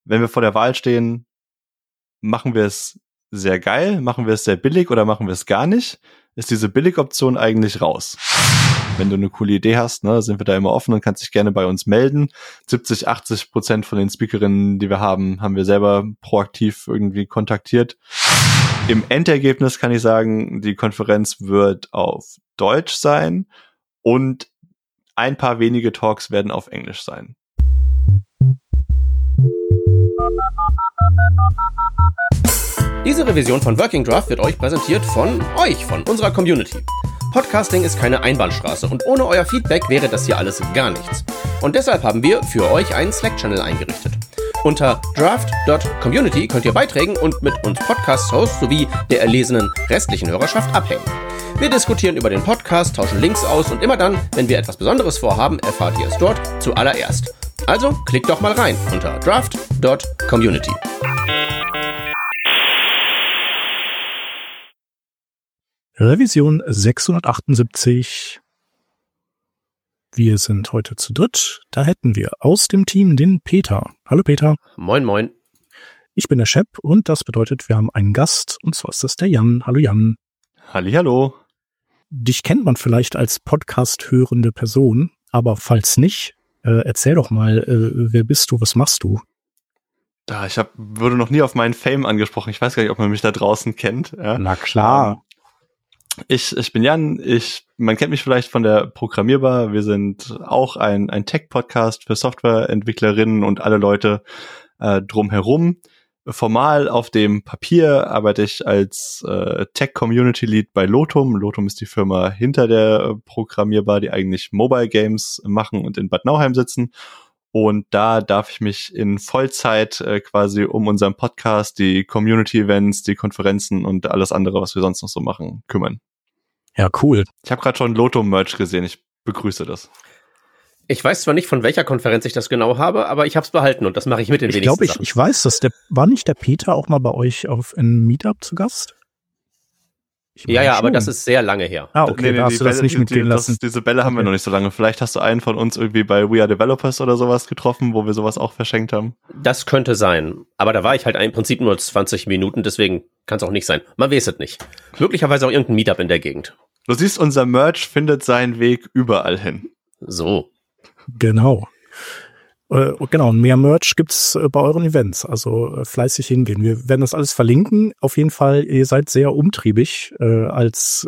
wenn wir vor der Wahl stehen, machen wir es sehr geil, machen wir es sehr billig oder machen wir es gar nicht, ist diese Billig-Option eigentlich raus. Wenn du eine coole Idee hast, ne, sind wir da immer offen und kannst dich gerne bei uns melden. 70-80% von den Speakerinnen, die wir haben wir selber proaktiv irgendwie kontaktiert. Im Endergebnis kann ich sagen, die Konferenz wird auf Deutsch sein und ein paar wenige Talks werden auf Englisch sein. Diese Revision von Working Draft wird euch präsentiert von unserer Community. Podcasting ist keine Einbahnstraße und ohne euer Feedback wäre das hier alles gar nichts. Und deshalb haben wir für euch einen Slack-Channel eingerichtet. Unter draft.community könnt ihr Beiträgen und mit uns Podcast-Hosts sowie der erlesenen restlichen Hörerschaft abhängen. Wir diskutieren über den Podcast, tauschen Links aus und immer dann, wenn wir etwas Besonderes vorhaben, erfahrt ihr es dort zuallererst. Also klickt doch mal rein unter draft.community. Revision 678. Wir sind heute zu dritt. Da hätten wir aus dem Team den Peter. Hallo Peter. Moin, moin. Ich bin der Shep und das bedeutet, wir haben einen Gast und zwar ist das der Jan. Hallo Jan. Hallihallo. Dich kennt man vielleicht als Podcast-hörende Person, aber falls nicht, erzähl doch mal, wer bist du, was machst du? Wurde noch nie auf meinen Fame angesprochen. Ich weiß gar nicht, ob man mich da draußen kennt. Ja. Na klar. Ich bin Jan, man kennt mich vielleicht von der Programmierbar. Wir sind auch ein Tech-Podcast für Softwareentwicklerinnen und alle Leute drumherum. Formal auf dem Papier arbeite ich als Tech-Community-Lead bei Lotum. Lotum ist die Firma hinter der Programmierbar, die eigentlich Mobile Games machen und in Bad Nauheim sitzen. Und da darf ich mich in Vollzeit quasi um unseren Podcast, die Community-Events, die Konferenzen und alles andere, was wir sonst noch so machen, kümmern. Ja, cool. Ich habe gerade schon Lotum-Merch gesehen. Ich begrüße das. Ich weiß zwar nicht, von welcher Konferenz ich das genau habe, aber ich habe es behalten und das mache ich mit den wenigsten Sachen. Ich weiß das. War nicht der Peter auch mal bei euch auf einem Meetup zu Gast? Ja, aber das ist sehr lange her. Ah, okay, da hast du das nicht mitgehen lassen. Diese Bälle haben wir noch nicht so lange. Vielleicht hast du einen von uns irgendwie bei We Are Developers oder sowas getroffen, wo wir sowas auch verschenkt haben. Das könnte sein. Aber da war ich halt im Prinzip nur 20 Minuten, deswegen kann es auch nicht sein. Man weiß es nicht. Möglicherweise auch irgendein Meetup in der Gegend. Du siehst, unser Merch findet seinen Weg überall hin. So. Genau. Genau, und mehr Merch gibt's bei euren Events, also fleißig hingehen. Wir werden das alles verlinken. Auf jeden Fall, ihr seid sehr umtriebig als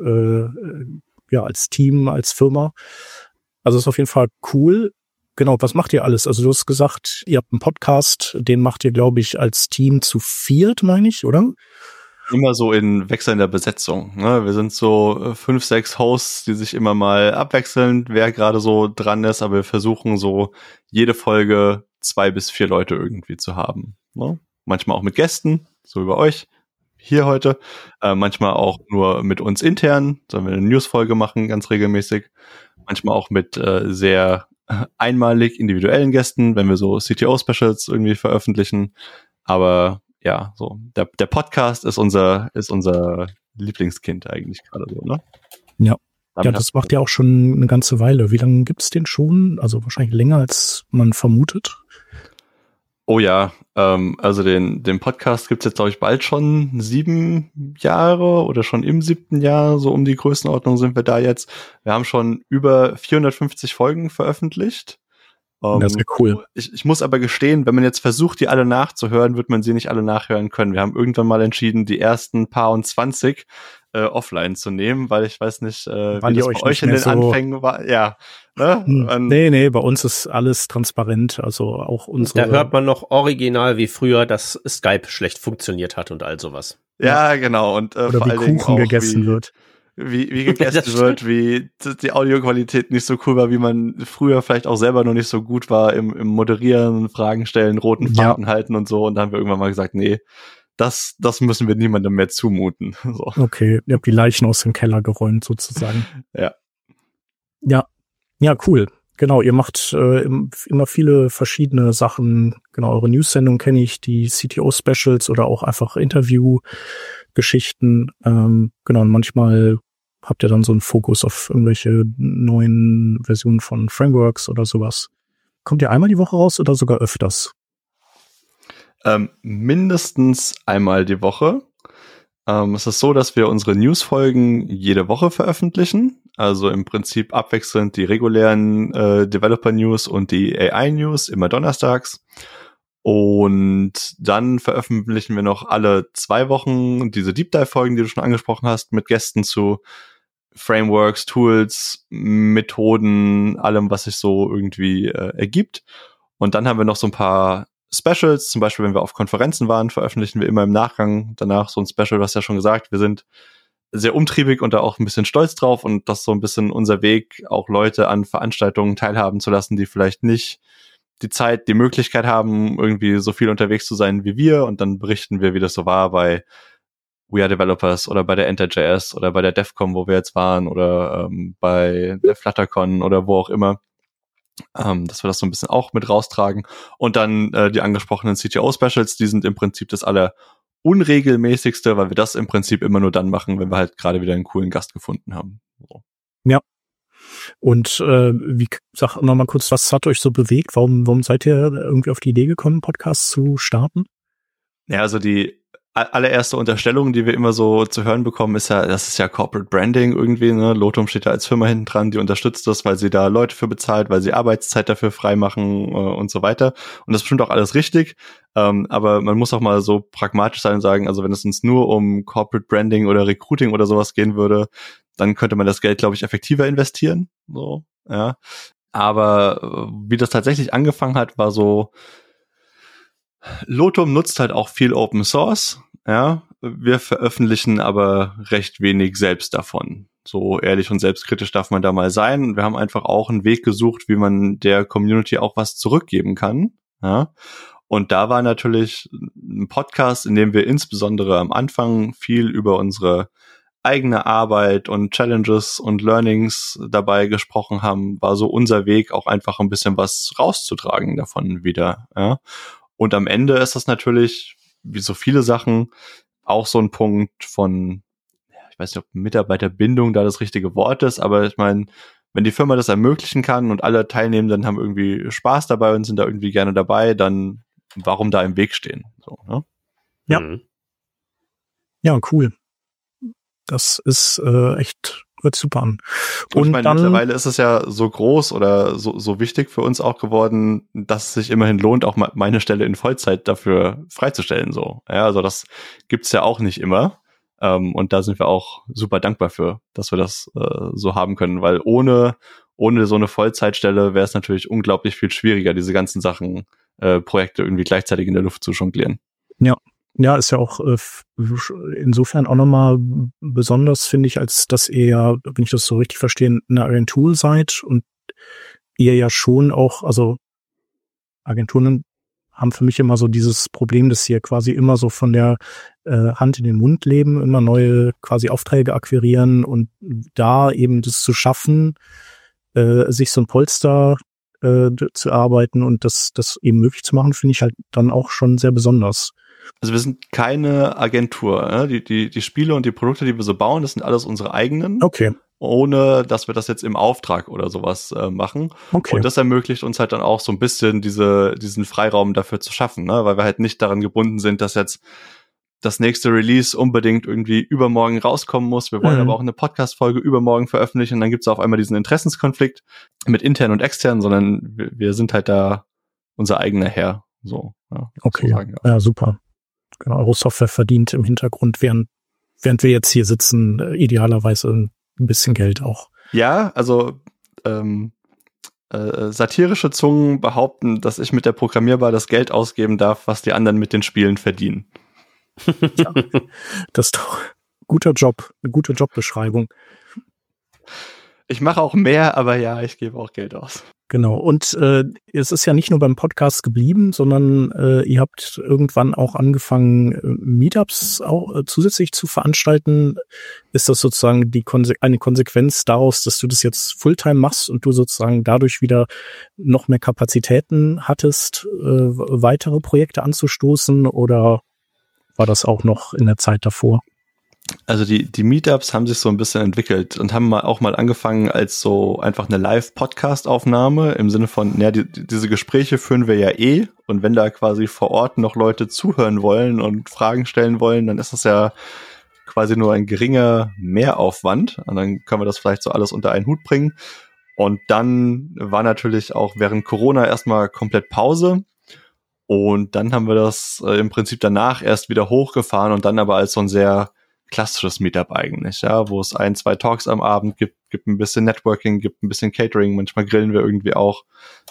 Team, als Firma. Also ist auf jeden Fall cool. Genau, was macht ihr alles? Also du hast gesagt, ihr habt einen Podcast, den macht ihr, glaube ich, als Team zu 4, meine ich, oder? Immer so in wechselnder Besetzung. Ne? Wir sind so 5, 6 Hosts, die sich immer mal abwechseln, wer gerade so dran ist, aber wir versuchen so jede Folge 2 bis 4 Leute irgendwie zu haben. Ne? Manchmal auch mit Gästen, so wie bei euch hier heute. Manchmal auch nur mit uns intern, sollen wir eine Newsfolge machen, ganz regelmäßig. Manchmal auch mit sehr einmalig individuellen Gästen, wenn wir so CTO-Specials irgendwie veröffentlichen. Aber ja, so der Podcast ist unser Lieblingskind eigentlich gerade so, ne? Ja. Ja, das macht ja auch schon eine ganze Weile. Wie lange gibt's den schon? Also wahrscheinlich länger, als man vermutet. Oh ja, also den Podcast gibt's jetzt, glaube ich, bald schon 7 Jahre oder schon im 7. Jahr, so um die Größenordnung sind wir da jetzt. Wir haben schon über 450 Folgen veröffentlicht. Das wäre cool. Ich muss aber gestehen, wenn man jetzt versucht, die alle nachzuhören, wird man sie nicht alle nachhören können. Wir haben irgendwann mal entschieden, die ersten paar und 20 offline zu nehmen, weil ich weiß nicht, wie das bei euch in den Anfängen war. Ja. Ne? Nee, bei uns ist alles transparent, also auch unsere... Da hört man noch original wie früher, dass Skype schlecht funktioniert hat und all sowas. Ja, genau. Und oder vor wie Kuchen gegessen wird. Wie gegessen wird, wie die Audioqualität nicht so cool war, wie man früher vielleicht auch selber noch nicht so gut war im Moderieren, Fragen stellen, roten Faden halten und so. Und dann haben wir irgendwann mal gesagt, nee, das müssen wir niemandem mehr zumuten. So. Okay, ihr habt die Leichen aus dem Keller geräumt sozusagen. Ja. Ja, cool. Genau, ihr macht immer viele verschiedene Sachen. Genau, eure News-Sendung kenne ich, die CTO-Specials oder auch einfach Interview-Geschichten. Genau, und manchmal habt ihr dann so einen Fokus auf irgendwelche neuen Versionen von Frameworks oder sowas. Kommt ihr einmal die Woche raus oder sogar öfters? Mindestens einmal die Woche. Es ist so, dass wir unsere News-Folgen jede Woche veröffentlichen. Also im Prinzip abwechselnd die regulären Developer-News und die AI-News, immer donnerstags. Und dann veröffentlichen wir noch alle 2 Wochen diese Deep Dive-Folgen, die du schon angesprochen hast, mit Gästen zu Frameworks, Tools, Methoden, allem, was sich so irgendwie ergibt. Und dann haben wir noch so ein paar Specials, zum Beispiel, wenn wir auf Konferenzen waren, veröffentlichen wir immer im Nachgang danach so ein Special, du hast ja schon gesagt, wir sind sehr umtriebig und da auch ein bisschen stolz drauf und das ist so ein bisschen unser Weg, auch Leute an Veranstaltungen teilhaben zu lassen, die vielleicht nicht die Zeit, die Möglichkeit haben, irgendwie so viel unterwegs zu sein wie wir und dann berichten wir, wie das so war bei We Are Developers oder bei der Enter.js oder bei der DevCon, wo wir jetzt waren oder bei der FlutterCon oder wo auch immer. Dass wir das so ein bisschen auch mit raustragen. Und dann die angesprochenen CTO-Specials, die sind im Prinzip das allerunregelmäßigste, weil wir das im Prinzip immer nur dann machen, wenn wir halt gerade wieder einen coolen Gast gefunden haben. So. Ja. Und sag noch mal kurz, was hat euch so bewegt? Warum seid ihr irgendwie auf die Idee gekommen, Podcasts zu starten? Ja, also die allererste Unterstellung, die wir immer so zu hören bekommen, ist ja, das ist ja Corporate Branding irgendwie, ne? Lotum steht da als Firma hinten dran, die unterstützt das, weil sie da Leute für bezahlt, weil sie Arbeitszeit dafür freimachen und so weiter. Und das ist bestimmt auch alles richtig. Aber man muss auch mal so pragmatisch sein und sagen, also wenn es uns nur um Corporate Branding oder Recruiting oder sowas gehen würde, dann könnte man das Geld, glaube ich, effektiver investieren. So, ja. Aber wie das tatsächlich angefangen hat, war so, Lotum nutzt halt auch viel Open Source, ja. Wir veröffentlichen aber recht wenig selbst davon. So ehrlich und selbstkritisch darf man da mal sein. Wir haben einfach auch einen Weg gesucht, wie man der Community auch was zurückgeben kann, ja. Und da war natürlich ein Podcast, in dem wir insbesondere am Anfang viel über unsere eigene Arbeit und Challenges und Learnings dabei gesprochen haben, war so unser Weg, auch einfach ein bisschen was rauszutragen davon wieder, ja. Und am Ende ist das natürlich, wie so viele Sachen, auch so ein Punkt von, ich weiß nicht, ob Mitarbeiterbindung da das richtige Wort ist, aber ich meine, wenn die Firma das ermöglichen kann und alle Teilnehmenden haben irgendwie Spaß dabei und sind da irgendwie gerne dabei, dann warum da im Weg stehen? So, ne? Ja. Ja, cool. Das ist echt, hört super an. Und ich meine, dann, mittlerweile ist es ja so groß oder so wichtig für uns auch geworden, dass es sich immerhin lohnt, auch meine Stelle in Vollzeit dafür freizustellen. So, ja, also das gibt's ja auch nicht immer. Und da sind wir auch super dankbar für, dass wir das so haben können, weil ohne so eine Vollzeitstelle wäre es natürlich unglaublich viel schwieriger, diese ganzen Sachen, Projekte irgendwie gleichzeitig in der Luft zu jonglieren. Ja. Ja, ist ja auch insofern auch nochmal besonders, finde ich, als dass ihr ja, wenn ich das so richtig verstehe, eine Agentur seid und ihr ja schon auch, also Agenturen haben für mich immer so dieses Problem, dass sie ja quasi immer so von der Hand in den Mund leben, immer neue quasi Aufträge akquirieren und da eben das zu schaffen, sich so ein Polster zu erarbeiten und das eben möglich zu machen, finde ich halt dann auch schon sehr besonders. Also wir sind keine Agentur. Ne? Die Spiele und die Produkte, die wir so bauen, das sind alles unsere eigenen. Okay. Ohne, dass wir das jetzt im Auftrag oder sowas machen. Okay. Und das ermöglicht uns halt dann auch so ein bisschen diesen Freiraum dafür zu schaffen, ne? Weil wir halt nicht daran gebunden sind, dass jetzt das nächste Release unbedingt irgendwie übermorgen rauskommen muss. Wir wollen aber auch eine Podcast-Folge übermorgen veröffentlichen und dann gibt es auf einmal diesen Interessenskonflikt mit intern und extern, sondern wir sind halt da unser eigener Herr. So, ja, okay, so sagen, ja, super. Genau, eure Software verdient im Hintergrund, während wir jetzt hier sitzen, idealerweise ein bisschen Geld auch. Ja, also satirische Zungen behaupten, dass ich mit der Programmierbar das Geld ausgeben darf, was die anderen mit den Spielen verdienen. Ja, das ist doch guter Job, eine gute Jobbeschreibung. Ich mache auch mehr, aber ja, ich gebe auch Geld aus. Genau, und es ist ja nicht nur beim Podcast geblieben, sondern ihr habt irgendwann auch angefangen, Meetups auch zusätzlich zu veranstalten. Ist das sozusagen eine Konsequenz daraus, dass du das jetzt Fulltime machst und du sozusagen dadurch wieder noch mehr Kapazitäten hattest, weitere Projekte anzustoßen, oder war das auch noch in der Zeit davor? Also die Meetups haben sich so ein bisschen entwickelt und haben auch mal angefangen als so einfach eine Live-Podcast-Aufnahme im Sinne von, ja, diese Gespräche führen wir ja Und wenn da quasi vor Ort noch Leute zuhören wollen und Fragen stellen wollen, dann ist das ja quasi nur ein geringer Mehraufwand. Und dann können wir das vielleicht so alles unter einen Hut bringen. Und dann war natürlich auch während Corona erstmal komplett Pause. Und dann haben wir das im Prinzip danach erst wieder hochgefahren und dann aber als so ein sehr klassisches Meetup eigentlich, ja, wo es 1-2 Talks am Abend gibt ein bisschen Networking, gibt ein bisschen Catering, manchmal grillen wir irgendwie auch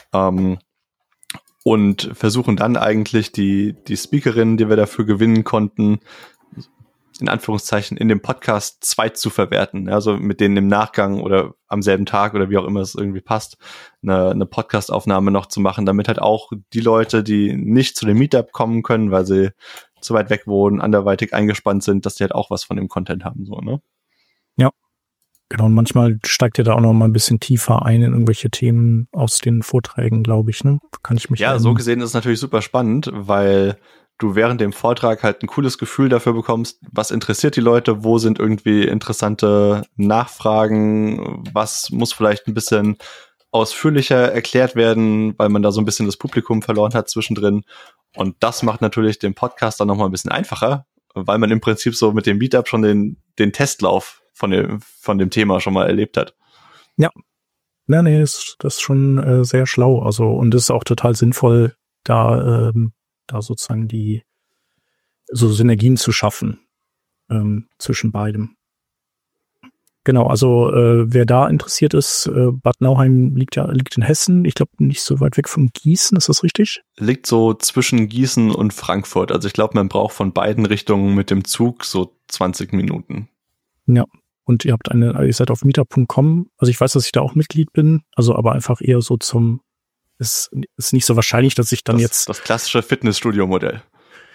und versuchen dann eigentlich die Speakerinnen, die wir dafür gewinnen konnten, in Anführungszeichen in dem Podcast zweit zu verwerten, also mit denen im Nachgang oder am selben Tag oder wie auch immer es irgendwie passt, eine Podcast-Aufnahme noch zu machen, damit halt auch die Leute, die nicht zu dem Meetup kommen können, weil sie zu weit weg wohnen, anderweitig eingespannt sind, dass die halt auch was von dem Content haben, so, ne? Ja, genau. Und manchmal steigt ihr da auch noch mal ein bisschen tiefer ein in irgendwelche Themen aus den Vorträgen, glaube ich, ne? Kann ich mich Ja, so gesehen ist es natürlich super spannend, weil du während dem Vortrag halt ein cooles Gefühl dafür bekommst, was interessiert die Leute, wo sind irgendwie interessante Nachfragen, was muss vielleicht ein bisschen ausführlicher erklärt werden, weil man da so ein bisschen das Publikum verloren hat zwischendrin. Und das macht natürlich den Podcast dann nochmal ein bisschen einfacher, weil man im Prinzip so mit dem Meetup schon den Testlauf von dem Thema schon mal erlebt hat. Ja. Ja, nee, das ist schon sehr schlau. Also, und es ist auch total sinnvoll, da sozusagen die so Synergien zu schaffen zwischen beidem. Genau, also wer da interessiert ist, Bad Nauheim liegt in Hessen. Ich glaube, nicht so weit weg von Gießen, ist das richtig? Liegt so zwischen Gießen und Frankfurt. Also ich glaube, man braucht von beiden Richtungen mit dem Zug so 20 Minuten. Ja, und ihr seid auf meetup.com. Also ich weiß, dass ich da auch Mitglied bin, also aber einfach eher so ist nicht so wahrscheinlich, dass ich dann das klassische Fitnessstudio-Modell.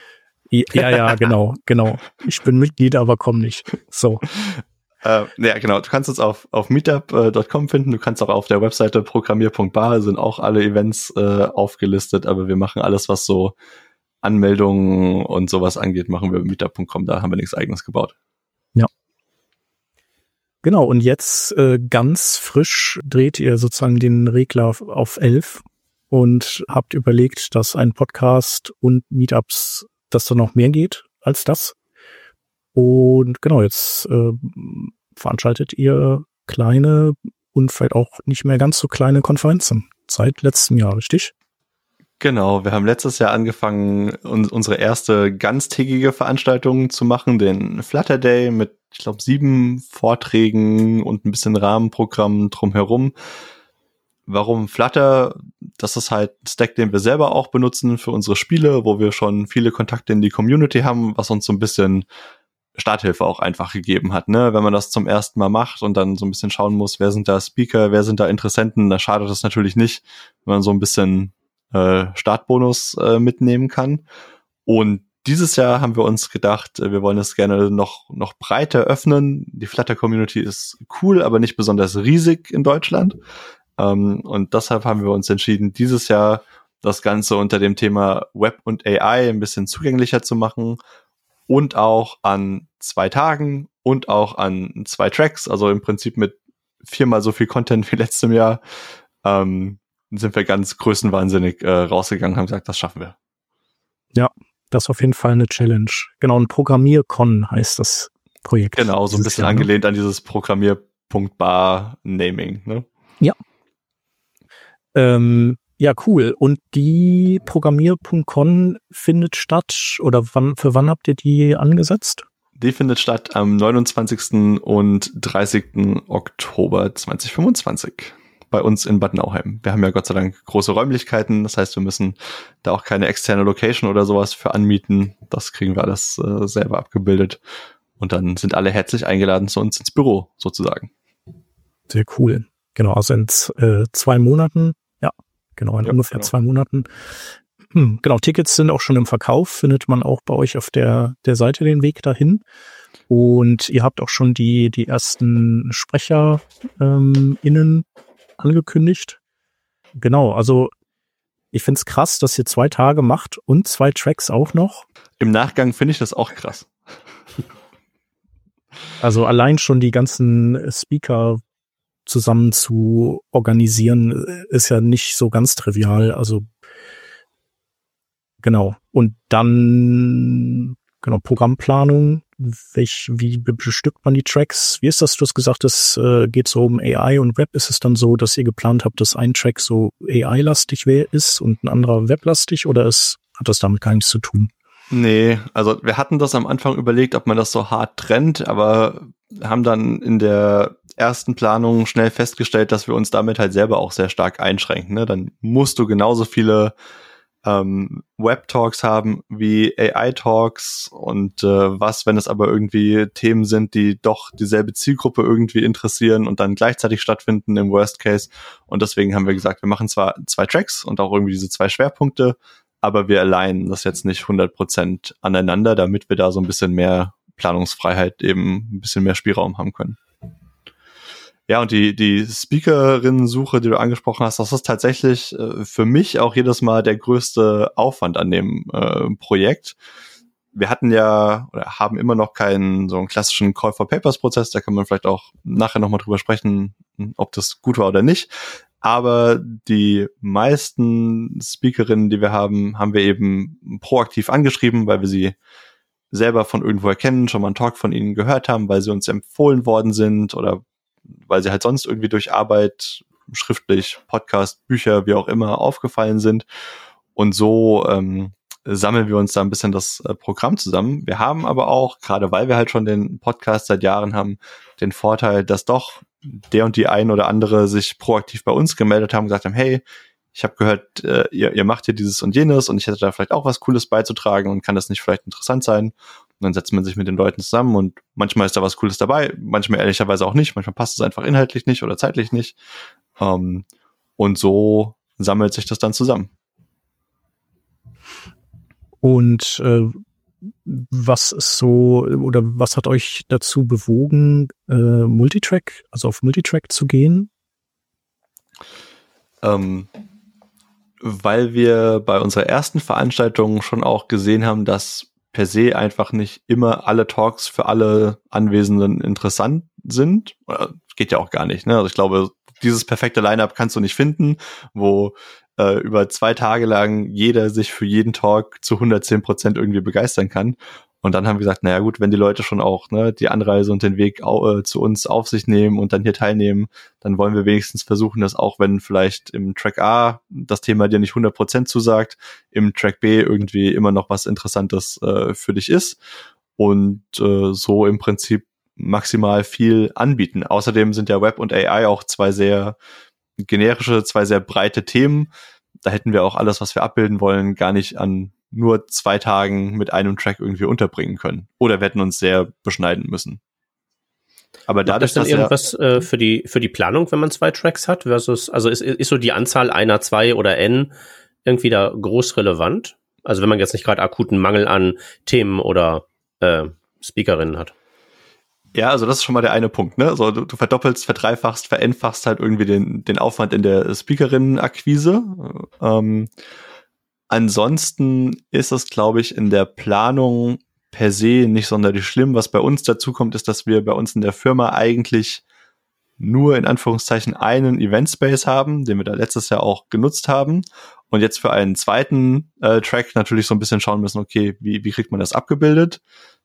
Ja, genau. Ich bin Mitglied, aber komm nicht. So. Ja, genau. Du kannst uns auf meetup.com finden. Du kannst auch auf der Webseite programmier.bar sind auch alle Events aufgelistet, aber wir machen alles, was so Anmeldungen und sowas angeht, machen wir meetup.com. Da haben wir nichts Eigenes gebaut. Ja. Genau. Und jetzt ganz frisch dreht ihr sozusagen den Regler auf 11 und habt überlegt, dass ein Podcast und Meetups, dass da noch mehr geht als das. Und genau, jetzt veranstaltet ihr kleine und vielleicht auch nicht mehr ganz so kleine Konferenzen seit letztem Jahr, richtig? Genau, wir haben letztes Jahr angefangen, unsere erste ganztägige Veranstaltung zu machen, den Flutter Day mit, ich glaube, 7 Vorträgen und ein bisschen Rahmenprogramm drumherum. Warum Flutter? Das ist halt ein Stack, den wir selber auch benutzen für unsere Spiele, wo wir schon viele Kontakte in die Community haben, was uns so ein bisschen Starthilfe auch einfach gegeben hat, ne? Wenn man das zum ersten Mal macht und dann so ein bisschen schauen muss, wer sind da Speaker, wer sind da Interessenten, da schadet es natürlich nicht, wenn man so ein bisschen Startbonus mitnehmen kann. Und dieses Jahr haben wir uns gedacht, wir wollen es gerne noch breiter öffnen. Die Flutter-Community ist cool, aber nicht besonders riesig in Deutschland. Und deshalb haben wir uns entschieden, dieses Jahr das Ganze unter dem Thema Web und AI ein bisschen zugänglicher zu machen. Und auch an 2 Tagen und auch an 2 Tracks, also im Prinzip mit 4-mal so viel Content wie letztem Jahr, sind wir ganz größenwahnsinnig rausgegangen und haben gesagt, das schaffen wir. Ja, das ist auf jeden Fall eine Challenge. Genau, ein Programmier-Con heißt das Projekt. Genau, so ein bisschen angelehnt an dieses Programmier.bar-Naming, ne? Ja. Ja, cool. Und die Programmier.con findet statt, oder für wann habt ihr die angesetzt? Die findet statt am 29. und 30. Oktober 2025 bei uns in Bad Nauheim. Wir haben ja Gott sei Dank große Räumlichkeiten, das heißt, wir müssen da auch keine externe Location oder sowas für anmieten. Das kriegen wir alles selber abgebildet. Und dann sind alle herzlich eingeladen zu uns ins Büro, sozusagen. Sehr cool. Genau, also in 2 Monaten. Genau, in ungefähr 2 Monaten. Genau, Tickets sind auch schon im Verkauf, findet man auch bei euch auf der Seite den Weg dahin. Und ihr habt auch schon die ersten Sprecher innen angekündigt. Genau, also ich find's krass, dass ihr 2 Tage macht und 2 Tracks auch noch. Im Nachgang finde ich das auch krass. Also allein schon die ganzen Speaker zusammen zu organisieren, ist ja nicht so ganz trivial. Also Genau. Und dann, genau, Programmplanung. Wie bestückt man die Tracks? Wie ist das? Du hast gesagt, es geht so um AI und Web. Ist es dann so, dass ihr geplant habt, dass ein Track so AI-lastig ist und ein anderer Web-lastig, oder hat das damit gar nichts zu tun? Nee, also wir hatten das am Anfang überlegt, ob man das so hart trennt, aber haben dann in der ersten Planung schnell festgestellt, dass wir uns damit halt selber auch sehr stark einschränken. Ne? Dann musst du genauso viele Web-Talks haben wie AI-Talks und was, wenn es aber irgendwie Themen sind, die doch dieselbe Zielgruppe irgendwie interessieren und dann gleichzeitig stattfinden im Worst Case. Und deswegen haben wir gesagt, wir machen zwar 2 Tracks und auch irgendwie diese 2 Schwerpunkte, aber wir alignen das jetzt nicht 100% aneinander, damit wir da so ein bisschen mehr Planungsfreiheit, eben ein bisschen mehr Spielraum haben können. Ja, und die Speakerinnen-Suche, die du angesprochen hast, das ist tatsächlich für mich auch jedes Mal der größte Aufwand an dem Projekt. Wir hatten ja oder haben immer noch keinen so einen klassischen Call-for-Papers-Prozess, da kann man vielleicht auch nachher nochmal drüber sprechen, ob das gut war oder nicht. Aber die meisten Speakerinnen, die wir haben, haben wir eben proaktiv angeschrieben, weil wir sie selber von irgendwoher kennen, schon mal einen Talk von ihnen gehört haben, weil sie uns empfohlen worden sind oder weil sie halt sonst irgendwie durch Arbeit, schriftlich, Podcast, Bücher, wie auch immer, aufgefallen sind. Und so sammeln wir uns da ein bisschen das Programm zusammen. Wir haben aber auch, gerade weil wir halt schon den Podcast seit Jahren haben, den Vorteil, dass doch der und die ein oder andere sich proaktiv bei uns gemeldet haben und gesagt haben, hey, ich habe gehört, ihr macht hier dieses und jenes und ich hätte da vielleicht auch was Cooles beizutragen und kann das nicht vielleicht interessant sein? Und dann setzt man sich mit den Leuten zusammen und manchmal ist da was Cooles dabei, manchmal ehrlicherweise auch nicht, manchmal passt es einfach inhaltlich nicht oder zeitlich nicht. Und so sammelt sich das dann zusammen. Und was ist so, oder was hat euch dazu bewogen, Multitrack, also auf Multitrack zu gehen? Weil wir bei unserer ersten Veranstaltung schon auch gesehen haben, dass per se einfach nicht immer alle Talks für alle Anwesenden interessant sind. Geht ja auch gar nicht, ne? Also ich glaube, dieses perfekte Line-Up kannst du nicht finden, wo über 2 Tage lang jeder sich für jeden Talk zu 110% irgendwie begeistern kann. Und dann haben wir gesagt, naja gut, wenn die Leute schon auch die Anreise und den Weg zu uns auf sich nehmen und dann hier teilnehmen, dann wollen wir wenigstens versuchen, dass auch wenn vielleicht im Track A das Thema dir nicht 100% zusagt, im Track B irgendwie immer noch was Interessantes für dich ist und so im Prinzip maximal viel anbieten. Außerdem sind ja Web und AI auch 2 sehr generische, 2 sehr breite Themen. Da hätten wir auch alles, was wir abbilden wollen, gar nicht an nur 2 Tagen mit einem Track irgendwie unterbringen können. Oder wir hätten uns sehr beschneiden müssen. Aber dadurch, dass irgendwas für die Planung, wenn man 2 Tracks hat, versus, also ist so die Anzahl einer, 2 oder N irgendwie da groß relevant? Also wenn man jetzt nicht gerade akuten Mangel an Themen oder Speakerinnen hat. Ja, also das ist schon mal der eine Punkt, ne? Also du verdoppelst, verdreifachst, vereinfachst halt irgendwie den Aufwand in der Speakerinnenakquise. Ansonsten ist es, glaube ich, in der Planung per se nicht sonderlich schlimm. Was bei uns dazu kommt, ist, dass wir bei uns in der Firma eigentlich nur in Anführungszeichen einen Event-Space haben, den wir da letztes Jahr auch genutzt haben. Und jetzt für einen zweiten Track natürlich so ein bisschen schauen müssen, okay, wie kriegt man das abgebildet?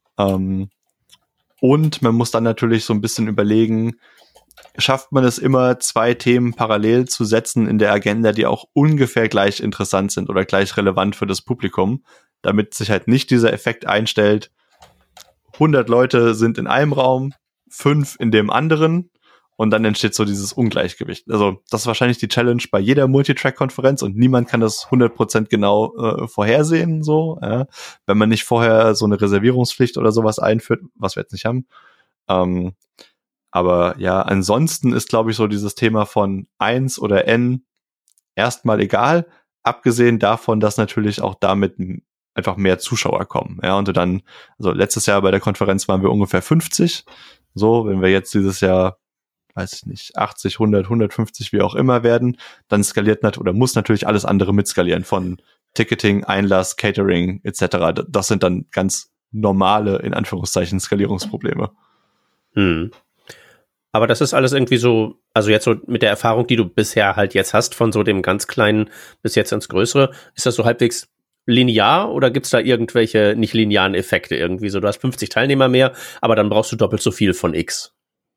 Und man muss dann natürlich so ein bisschen überlegen, schafft man es immer, 2 Themen parallel zu setzen in der Agenda, die auch ungefähr gleich interessant sind oder gleich relevant für das Publikum, damit sich halt nicht dieser Effekt einstellt, 100 Leute sind in einem Raum, 5 in dem anderen und dann entsteht so dieses Ungleichgewicht. Also das ist wahrscheinlich die Challenge bei jeder Multitrack-Konferenz und niemand kann das 100% genau vorhersehen, so, ja, wenn man nicht vorher so eine Reservierungspflicht oder sowas einführt, was wir jetzt nicht haben. Aber ja, ansonsten ist, glaube ich, so dieses Thema von 1 oder N erstmal egal, abgesehen davon, dass natürlich auch damit einfach mehr Zuschauer kommen. Ja, und dann, also letztes Jahr bei der Konferenz waren wir ungefähr 50. So, wenn wir jetzt dieses Jahr, weiß ich nicht, 80, 100, 150, wie auch immer werden, dann skaliert oder muss natürlich alles andere mitskalieren, von Ticketing, Einlass, Catering etc. Das sind dann ganz normale, in Anführungszeichen, Skalierungsprobleme. Aber das ist alles irgendwie so, also jetzt so mit der Erfahrung, die du bisher halt jetzt hast, von so dem ganz Kleinen bis jetzt ins Größere, ist das so halbwegs linear oder gibt's da irgendwelche nicht linearen Effekte irgendwie? So, du hast 50 Teilnehmer mehr, aber dann brauchst du doppelt so viel von X.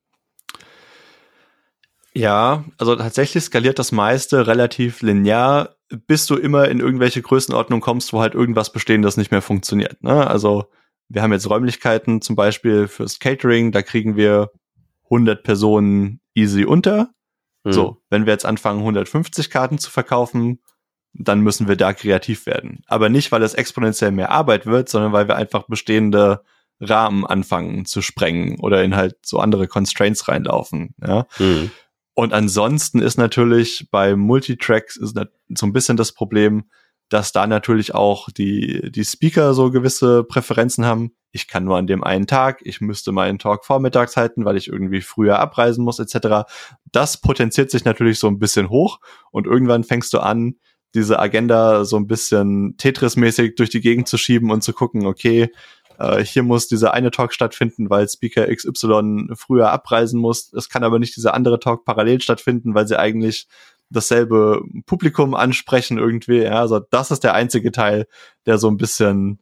Ja, also tatsächlich skaliert das meiste relativ linear, bis du immer in irgendwelche Größenordnungen kommst, wo halt irgendwas Bestehendes nicht mehr funktioniert. Ne? Also wir haben jetzt Räumlichkeiten zum Beispiel fürs Catering, da kriegen wir 100 Personen easy unter. So, wenn wir jetzt anfangen, 150 Karten zu verkaufen, dann müssen wir da kreativ werden. Aber nicht, weil es exponentiell mehr Arbeit wird, sondern weil wir einfach bestehende Rahmen anfangen zu sprengen oder in halt so andere Constraints reinlaufen. Ja. Und ansonsten ist natürlich bei Multitracks ist so ein bisschen das Problem, dass da natürlich auch die Speaker so gewisse Präferenzen haben. Ich kann nur an dem einen Tag, ich müsste meinen Talk vormittags halten, weil ich irgendwie früher abreisen muss, etc. Das potenziert sich natürlich so ein bisschen hoch und irgendwann fängst du an, diese Agenda so ein bisschen Tetris-mäßig durch die Gegend zu schieben und zu gucken, okay, hier muss dieser eine Talk stattfinden, weil Speaker XY früher abreisen muss. Es kann aber nicht dieser andere Talk parallel stattfinden, weil sie eigentlich dasselbe Publikum ansprechen irgendwie. Ja, also das ist der einzige Teil, der so ein bisschen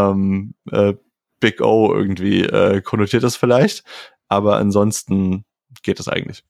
Big O irgendwie konnotiert ist vielleicht. Aber ansonsten geht es eigentlich.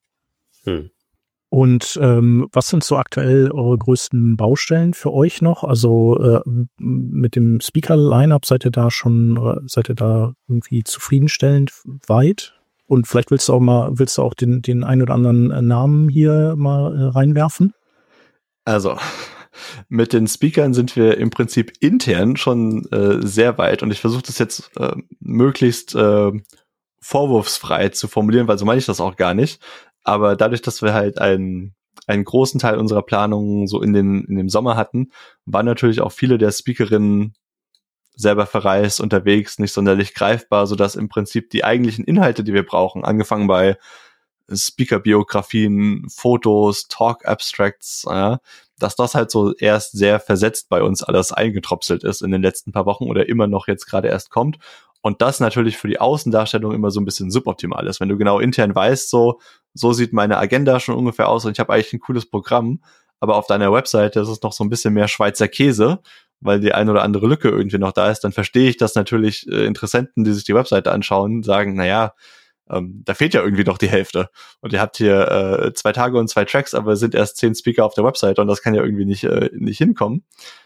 Und was sind so aktuell eure größten Baustellen für euch noch? Also mit dem Speaker-Line-Up seid ihr da irgendwie zufriedenstellend weit? Und vielleicht willst du auch den ein oder anderen Namen hier mal reinwerfen? Also mit den Speakern sind wir im Prinzip intern schon sehr weit und ich versuche das jetzt möglichst vorwurfsfrei zu formulieren, weil so meine ich das auch gar nicht. Aber dadurch, dass wir halt einen großen Teil unserer Planung so in dem Sommer hatten, waren natürlich auch viele der Speakerinnen selber verreist, unterwegs, nicht sonderlich greifbar, sodass im Prinzip die eigentlichen Inhalte, die wir brauchen, angefangen bei Speaker-Biografien, Fotos, Talk-Abstracts, ja, dass das halt so erst sehr versetzt bei uns alles eingetropselt ist in den letzten paar Wochen oder immer noch jetzt gerade erst kommt. Und das natürlich für die Außendarstellung immer so ein bisschen suboptimal ist. Wenn du genau intern weißt, so sieht meine Agenda schon ungefähr aus und ich habe eigentlich ein cooles Programm, aber auf deiner Webseite ist es noch so ein bisschen mehr Schweizer Käse, weil die eine oder andere Lücke irgendwie noch da ist, dann verstehe ich, dass natürlich Interessenten, die sich die Webseite anschauen, sagen, naja, da fehlt ja irgendwie noch die Hälfte. Und ihr habt hier 2 Tage und 2 Tracks, aber es sind erst 10 Speaker auf der Webseite und das kann ja irgendwie nicht hinkommen.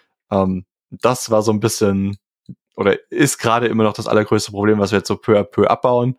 Das war so ein bisschen, oder ist gerade immer noch das allergrößte Problem, was wir jetzt so peu à peu abbauen.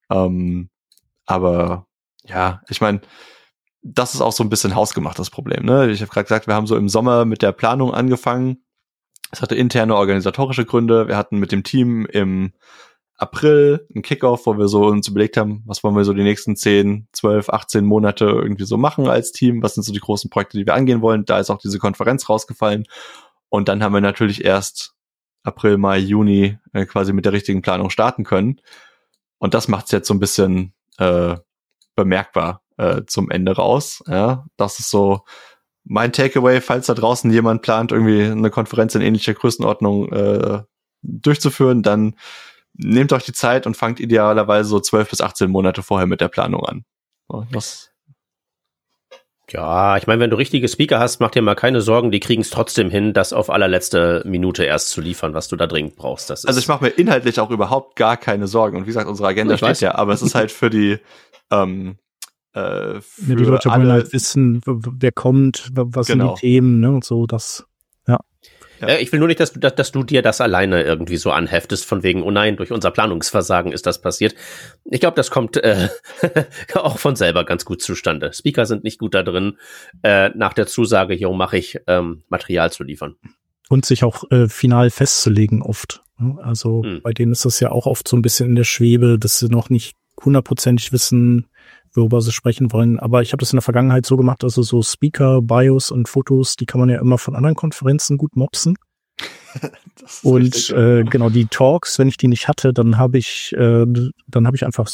Aber ja, ich meine, das ist auch so ein bisschen hausgemachtes Problem. Ne? Ich habe gerade gesagt, wir haben so im Sommer mit der Planung angefangen. Es hatte interne organisatorische Gründe. Wir hatten mit dem Team im April einen Kickoff, wo wir so uns überlegt haben, was wollen wir so die nächsten 10, 12, 18 Monate irgendwie so machen als Team? Was sind so die großen Projekte, die wir angehen wollen? Da ist auch diese Konferenz rausgefallen. Und dann haben wir natürlich erst April, Mai, Juni quasi mit der richtigen Planung starten können. Und das macht es jetzt so ein bisschen bemerkbar zum Ende raus. Ja, das ist so mein Takeaway, falls da draußen jemand plant, irgendwie eine Konferenz in ähnlicher Größenordnung durchzuführen, dann nehmt euch die Zeit und fangt idealerweise so 12 bis 18 Monate vorher mit der Planung an. Ja, ich meine, wenn du richtige Speaker hast, mach dir mal keine Sorgen, die kriegen es trotzdem hin, das auf allerletzte Minute erst zu liefern, was du da dringend brauchst. Das ist also ich mache mir inhaltlich auch überhaupt gar keine Sorgen. Und wie gesagt, unsere Agenda steht ja, aber es ist halt für die die Leute wollen halt wissen, wer kommt, was sind die Themen, ne, und so, das, ja. Ich will nur nicht, dass du dir das alleine irgendwie so anheftest, von wegen, oh nein, durch unser Planungsversagen ist das passiert. Ich glaube, das kommt auch von selber ganz gut zustande. Speaker sind nicht gut da drin, nach der Zusage, mache ich, Material zu liefern. Und sich auch final festzulegen oft. Also bei denen ist das ja auch oft so ein bisschen in der Schwebe, dass sie noch nicht 100% wissen, worüber sie sprechen wollen. Aber ich habe das in der Vergangenheit so gemacht, also so Speaker, Bios und Fotos, die kann man ja immer von anderen Konferenzen gut mopsen. Und genau, die Talks, wenn ich die nicht hatte, dann habe ich einfach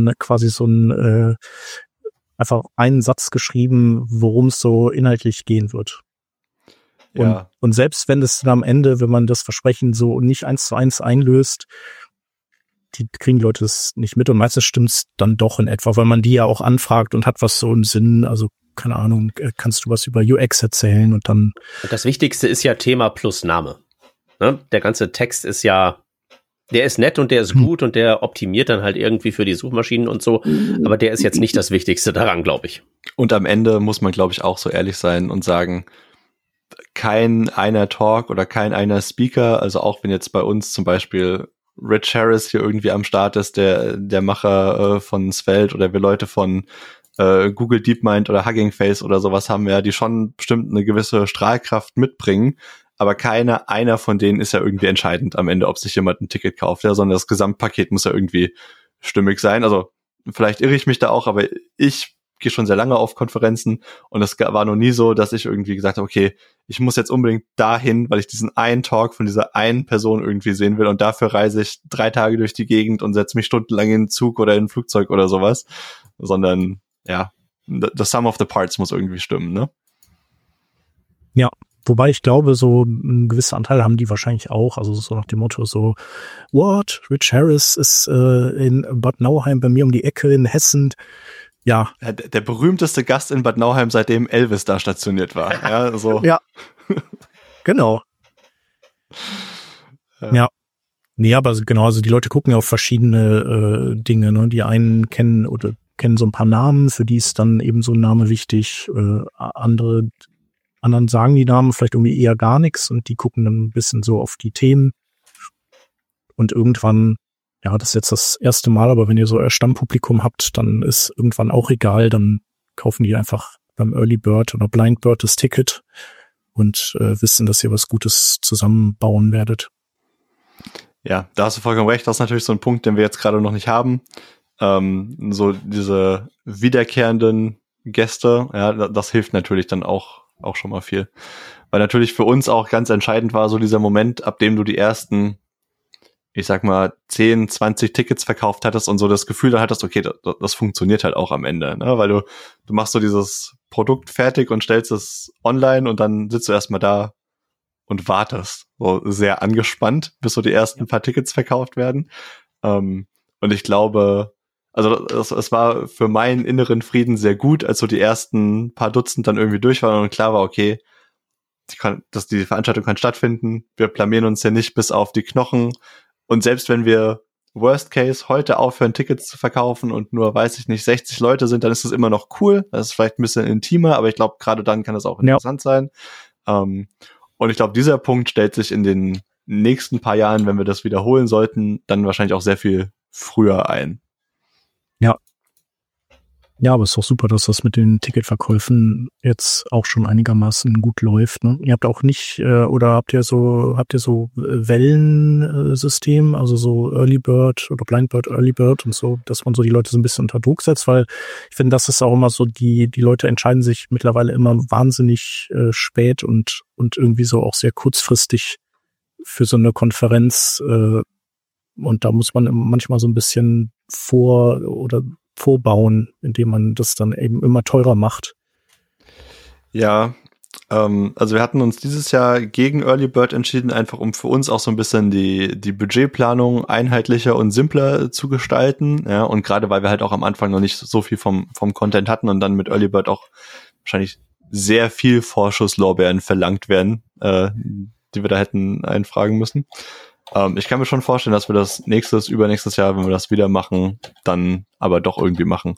einfach einen Satz geschrieben, worum es so inhaltlich gehen wird. Ja. Und selbst wenn es dann am Ende, wenn man das Versprechen so nicht 1:1 einlöst, die kriegen Leute es nicht mit und meistens stimmt's dann doch in etwa, weil man die ja auch anfragt und hat was so im Sinn, also keine Ahnung, kannst du was über UX erzählen und dann. Und das Wichtigste ist ja Thema plus Name. Ne? Der ganze Text ist ja, der ist nett und der ist gut und der optimiert dann halt irgendwie für die Suchmaschinen und so, aber der ist jetzt nicht das Wichtigste daran, glaube ich. Und am Ende muss man, glaube ich, auch so ehrlich sein und sagen, kein einer Talk oder kein einer Speaker, also auch wenn jetzt bei uns zum Beispiel Rich Harris hier irgendwie am Start ist, der Macher von Svelte, oder wir Leute von Google DeepMind oder Hugging Face oder sowas haben ja, die schon bestimmt eine gewisse Strahlkraft mitbringen, aber einer von denen ist ja irgendwie entscheidend am Ende, ob sich jemand ein Ticket kauft, ja, sondern das Gesamtpaket muss ja irgendwie stimmig sein. Also vielleicht irre ich mich da auch, aber ich gehe schon sehr lange auf Konferenzen und es war noch nie so, dass ich irgendwie gesagt habe, okay, ich muss jetzt unbedingt dahin, weil ich diesen einen Talk von dieser einen Person irgendwie sehen will und dafür reise ich 3 Tage durch die Gegend und setze mich stundenlang in einen Zug oder in ein Flugzeug oder sowas, sondern ja, the sum of the parts muss irgendwie stimmen, ne? Ja, wobei ich glaube, so ein gewisser Anteil haben die wahrscheinlich auch, also so nach dem Motto so, what, Rich Harris ist in Bad Nauheim bei mir um die Ecke in Hessen. Ja. Der berühmteste Gast in Bad Nauheim, seitdem Elvis da stationiert war. Ja, so. Ja. Genau. Ja. Nee, aber genau, also die Leute gucken ja auf verschiedene Dinge, ne? Die einen kennen so ein paar Namen, für die ist dann eben so ein Name wichtig. Anderen sagen die Namen vielleicht irgendwie eher gar nichts und die gucken dann ein bisschen so auf die Themen. Und irgendwann, ja, das ist jetzt das erste Mal, aber wenn ihr so euer Stammpublikum habt, dann ist irgendwann auch egal, dann kaufen die einfach beim Early Bird oder Blind Bird das Ticket und wissen, dass ihr was Gutes zusammenbauen werdet. Ja, da hast du vollkommen recht. Das ist natürlich so ein Punkt, den wir jetzt gerade noch nicht haben. So diese wiederkehrenden Gäste, ja, das hilft natürlich dann auch schon mal viel. Weil natürlich für uns auch ganz entscheidend war so dieser Moment, ab dem du die ersten, ich sag mal, 10, 20 Tickets verkauft hattest und so das Gefühl dann hattest, okay, das funktioniert halt auch am Ende, ne? Weil du machst so dieses Produkt fertig und stellst es online und dann sitzt du erstmal da und wartest, so sehr angespannt, bis so die ersten paar Tickets verkauft werden. Und ich glaube, also es war für meinen inneren Frieden sehr gut, als so die ersten paar Dutzend dann irgendwie durch waren und klar war, okay, die Veranstaltung kann stattfinden, wir blamieren uns ja nicht bis auf die Knochen und selbst wenn wir Worst Case heute aufhören, Tickets zu verkaufen und nur, weiß ich nicht, 60 Leute sind, dann ist das immer noch cool, das ist vielleicht ein bisschen intimer, aber ich glaube, gerade dann kann das auch interessant sein. Und ich glaube, dieser Punkt stellt sich in den nächsten paar Jahren, wenn wir das wiederholen sollten, dann wahrscheinlich auch sehr viel früher ein. Ja. Ja, aber es ist doch super, dass das mit den Ticketverkäufen jetzt auch schon einigermaßen gut läuft, ne? Ihr habt auch nicht, oder habt ihr so Wellensystem, also so Early Bird oder Blind Bird, Early Bird und so, dass man so die Leute so ein bisschen unter Druck setzt, weil ich finde, das ist auch immer so, die Leute entscheiden sich mittlerweile immer wahnsinnig spät und irgendwie so auch sehr kurzfristig für so eine Konferenz, und da muss man manchmal so ein bisschen vorbauen, indem man das dann eben immer teurer macht. Ja, also wir hatten uns dieses Jahr gegen Early Bird entschieden, einfach um für uns auch so ein bisschen die Budgetplanung einheitlicher und simpler zu gestalten. Ja, und gerade weil wir halt auch am Anfang noch nicht so viel vom Content hatten und dann mit Early Bird auch wahrscheinlich sehr viel Vorschusslorbeeren verlangt werden, die wir da hätten einfragen müssen. Ich kann mir schon vorstellen, dass wir das übernächstes Jahr, wenn wir das wieder machen, dann aber doch irgendwie machen.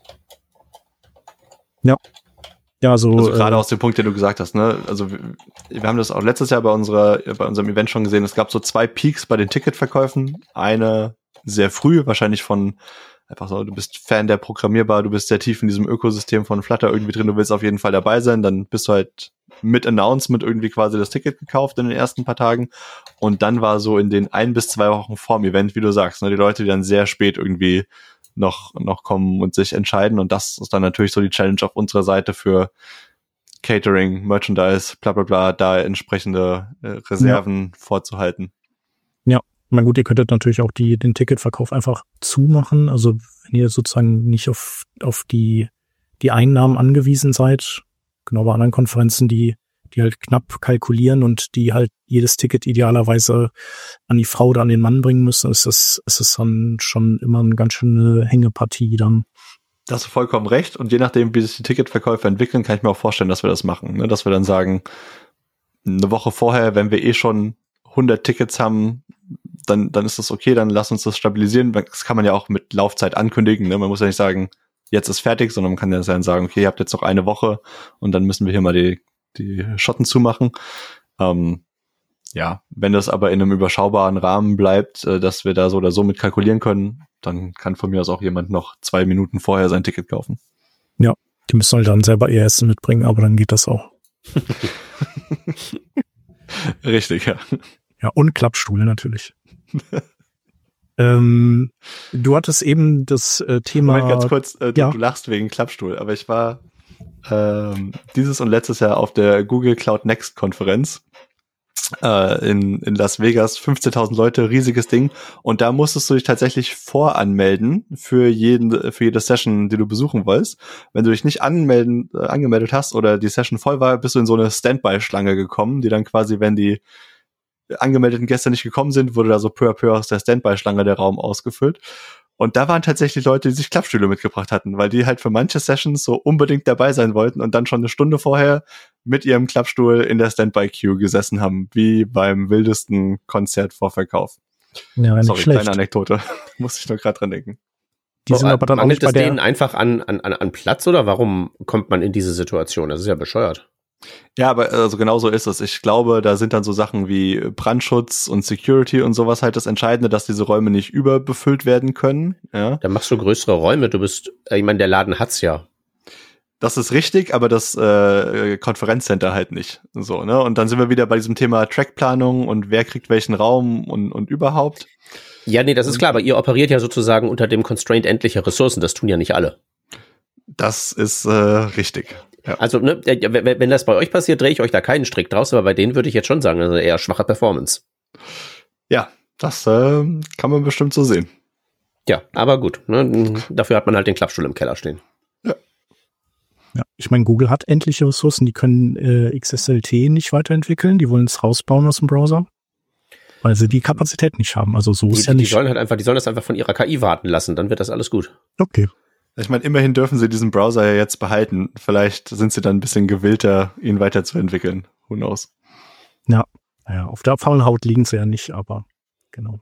Ja. Ja, also gerade aus dem Punkt, den du gesagt hast, ne? Also wir haben das auch letztes Jahr bei unserem Event schon gesehen. Es gab so 2 Peaks bei den Ticketverkäufen. Eine sehr früh, wahrscheinlich von einfach so, du bist Fan der Programmierbar, du bist sehr tief in diesem Ökosystem von Flutter irgendwie drin, du willst auf jeden Fall dabei sein, dann bist du halt mit Announcement irgendwie quasi das Ticket gekauft in den ersten paar Tagen und dann war so in den 1 bis 2 Wochen vorm Event, wie du sagst, ne, die Leute, die dann sehr spät irgendwie noch kommen und sich entscheiden und das ist dann natürlich so die Challenge auf unserer Seite für Catering, Merchandise, bla bla bla, da entsprechende Reserven vorzuhalten. Ja. Na gut, ihr könntet natürlich auch den Ticketverkauf einfach zumachen. Also wenn ihr sozusagen nicht auf die Einnahmen angewiesen seid, genau bei anderen Konferenzen, die halt knapp kalkulieren und die halt jedes Ticket idealerweise an die Frau oder an den Mann bringen müssen, ist es dann schon immer eine ganz schöne Hängepartie dann. Da hast du vollkommen recht. Und je nachdem, wie sich die Ticketverkäufe entwickeln, kann ich mir auch vorstellen, dass wir das machen. Ne? Dass wir dann sagen, eine Woche vorher, wenn wir schon 100 Tickets haben, dann ist das okay, dann lass uns das stabilisieren. Das kann man ja auch mit Laufzeit ankündigen, ne? Man muss ja nicht sagen, jetzt ist fertig, sondern man kann ja dann sagen, okay, ihr habt jetzt noch eine Woche und dann müssen wir hier mal die Schotten zumachen. Ja, wenn das aber in einem überschaubaren Rahmen bleibt, dass wir da so oder so mit kalkulieren können, dann kann von mir aus auch jemand noch 2 Minuten vorher sein Ticket kaufen. Ja, die müssen halt dann selber ihr Essen mitbringen, aber dann geht das auch. Richtig, ja. Ja, und Klappstuhl natürlich. Du hattest eben das Thema... Moment, ganz kurz, ja. Du lachst wegen Klappstuhl, aber ich war dieses und letztes Jahr auf der Google Cloud Next Konferenz in Las Vegas, 15.000 Leute, riesiges Ding. Und da musstest du dich tatsächlich voranmelden für jede Session, die du besuchen wolltest. Wenn du dich nicht angemeldet hast oder die Session voll war, bist du in so eine Standby-Schlange gekommen, die dann quasi, wenn die angemeldeten Gäste nicht gekommen sind, wurde da so peu à peu aus der Standby-Schlange der Raum ausgefüllt. Und da waren tatsächlich Leute, die sich Klappstühle mitgebracht hatten, weil die halt für manche Sessions so unbedingt dabei sein wollten und dann schon eine Stunde vorher mit ihrem Klappstuhl in der Standby-Queue gesessen haben, wie beim wildesten Konzertvorverkauf. Ja, nicht Sorry, schlecht. kleine Anekdote. Muss ich nur gerade dran denken. Die sind aber dann auch nicht bei denen einfach an Platz oder warum kommt man in diese Situation? Das ist ja bescheuert. Ja, aber also genau so ist es. Ich glaube, da sind dann so Sachen wie Brandschutz und Security und sowas halt das Entscheidende, dass diese Räume nicht überbefüllt werden können. Ja. Dann machst du größere Räume. Ich meine, der Laden hat's ja. Das ist richtig, aber das Konferenzcenter halt nicht. So, ne? Und dann sind wir wieder bei diesem Thema Trackplanung und wer kriegt welchen Raum und überhaupt. Ja, nee, das ist klar, aber ihr operiert ja sozusagen unter dem Constraint endlicher Ressourcen. Das tun ja nicht alle. Das ist richtig. Ja. Also, ne, wenn das bei euch passiert, drehe ich euch da keinen Strick draus, aber bei denen würde ich jetzt schon sagen, also eher schwache Performance. Ja, das kann man bestimmt so sehen. Ja, aber gut, ne, dafür hat man halt den Klappstuhl im Keller stehen. Ja, ich meine, Google hat endliche Ressourcen, die können XSLT nicht weiterentwickeln, die wollen es rausbauen aus dem Browser, weil sie die Kapazität nicht haben. Also so ist ja nicht. Die sollen das einfach von ihrer KI warten lassen, dann wird das alles gut. Okay. Ich meine, immerhin dürfen sie diesen Browser ja jetzt behalten. Vielleicht sind sie dann ein bisschen gewillter, ihn weiterzuentwickeln. Who knows? Ja, naja, auf der faulen Haut liegen sie ja nicht, aber genau.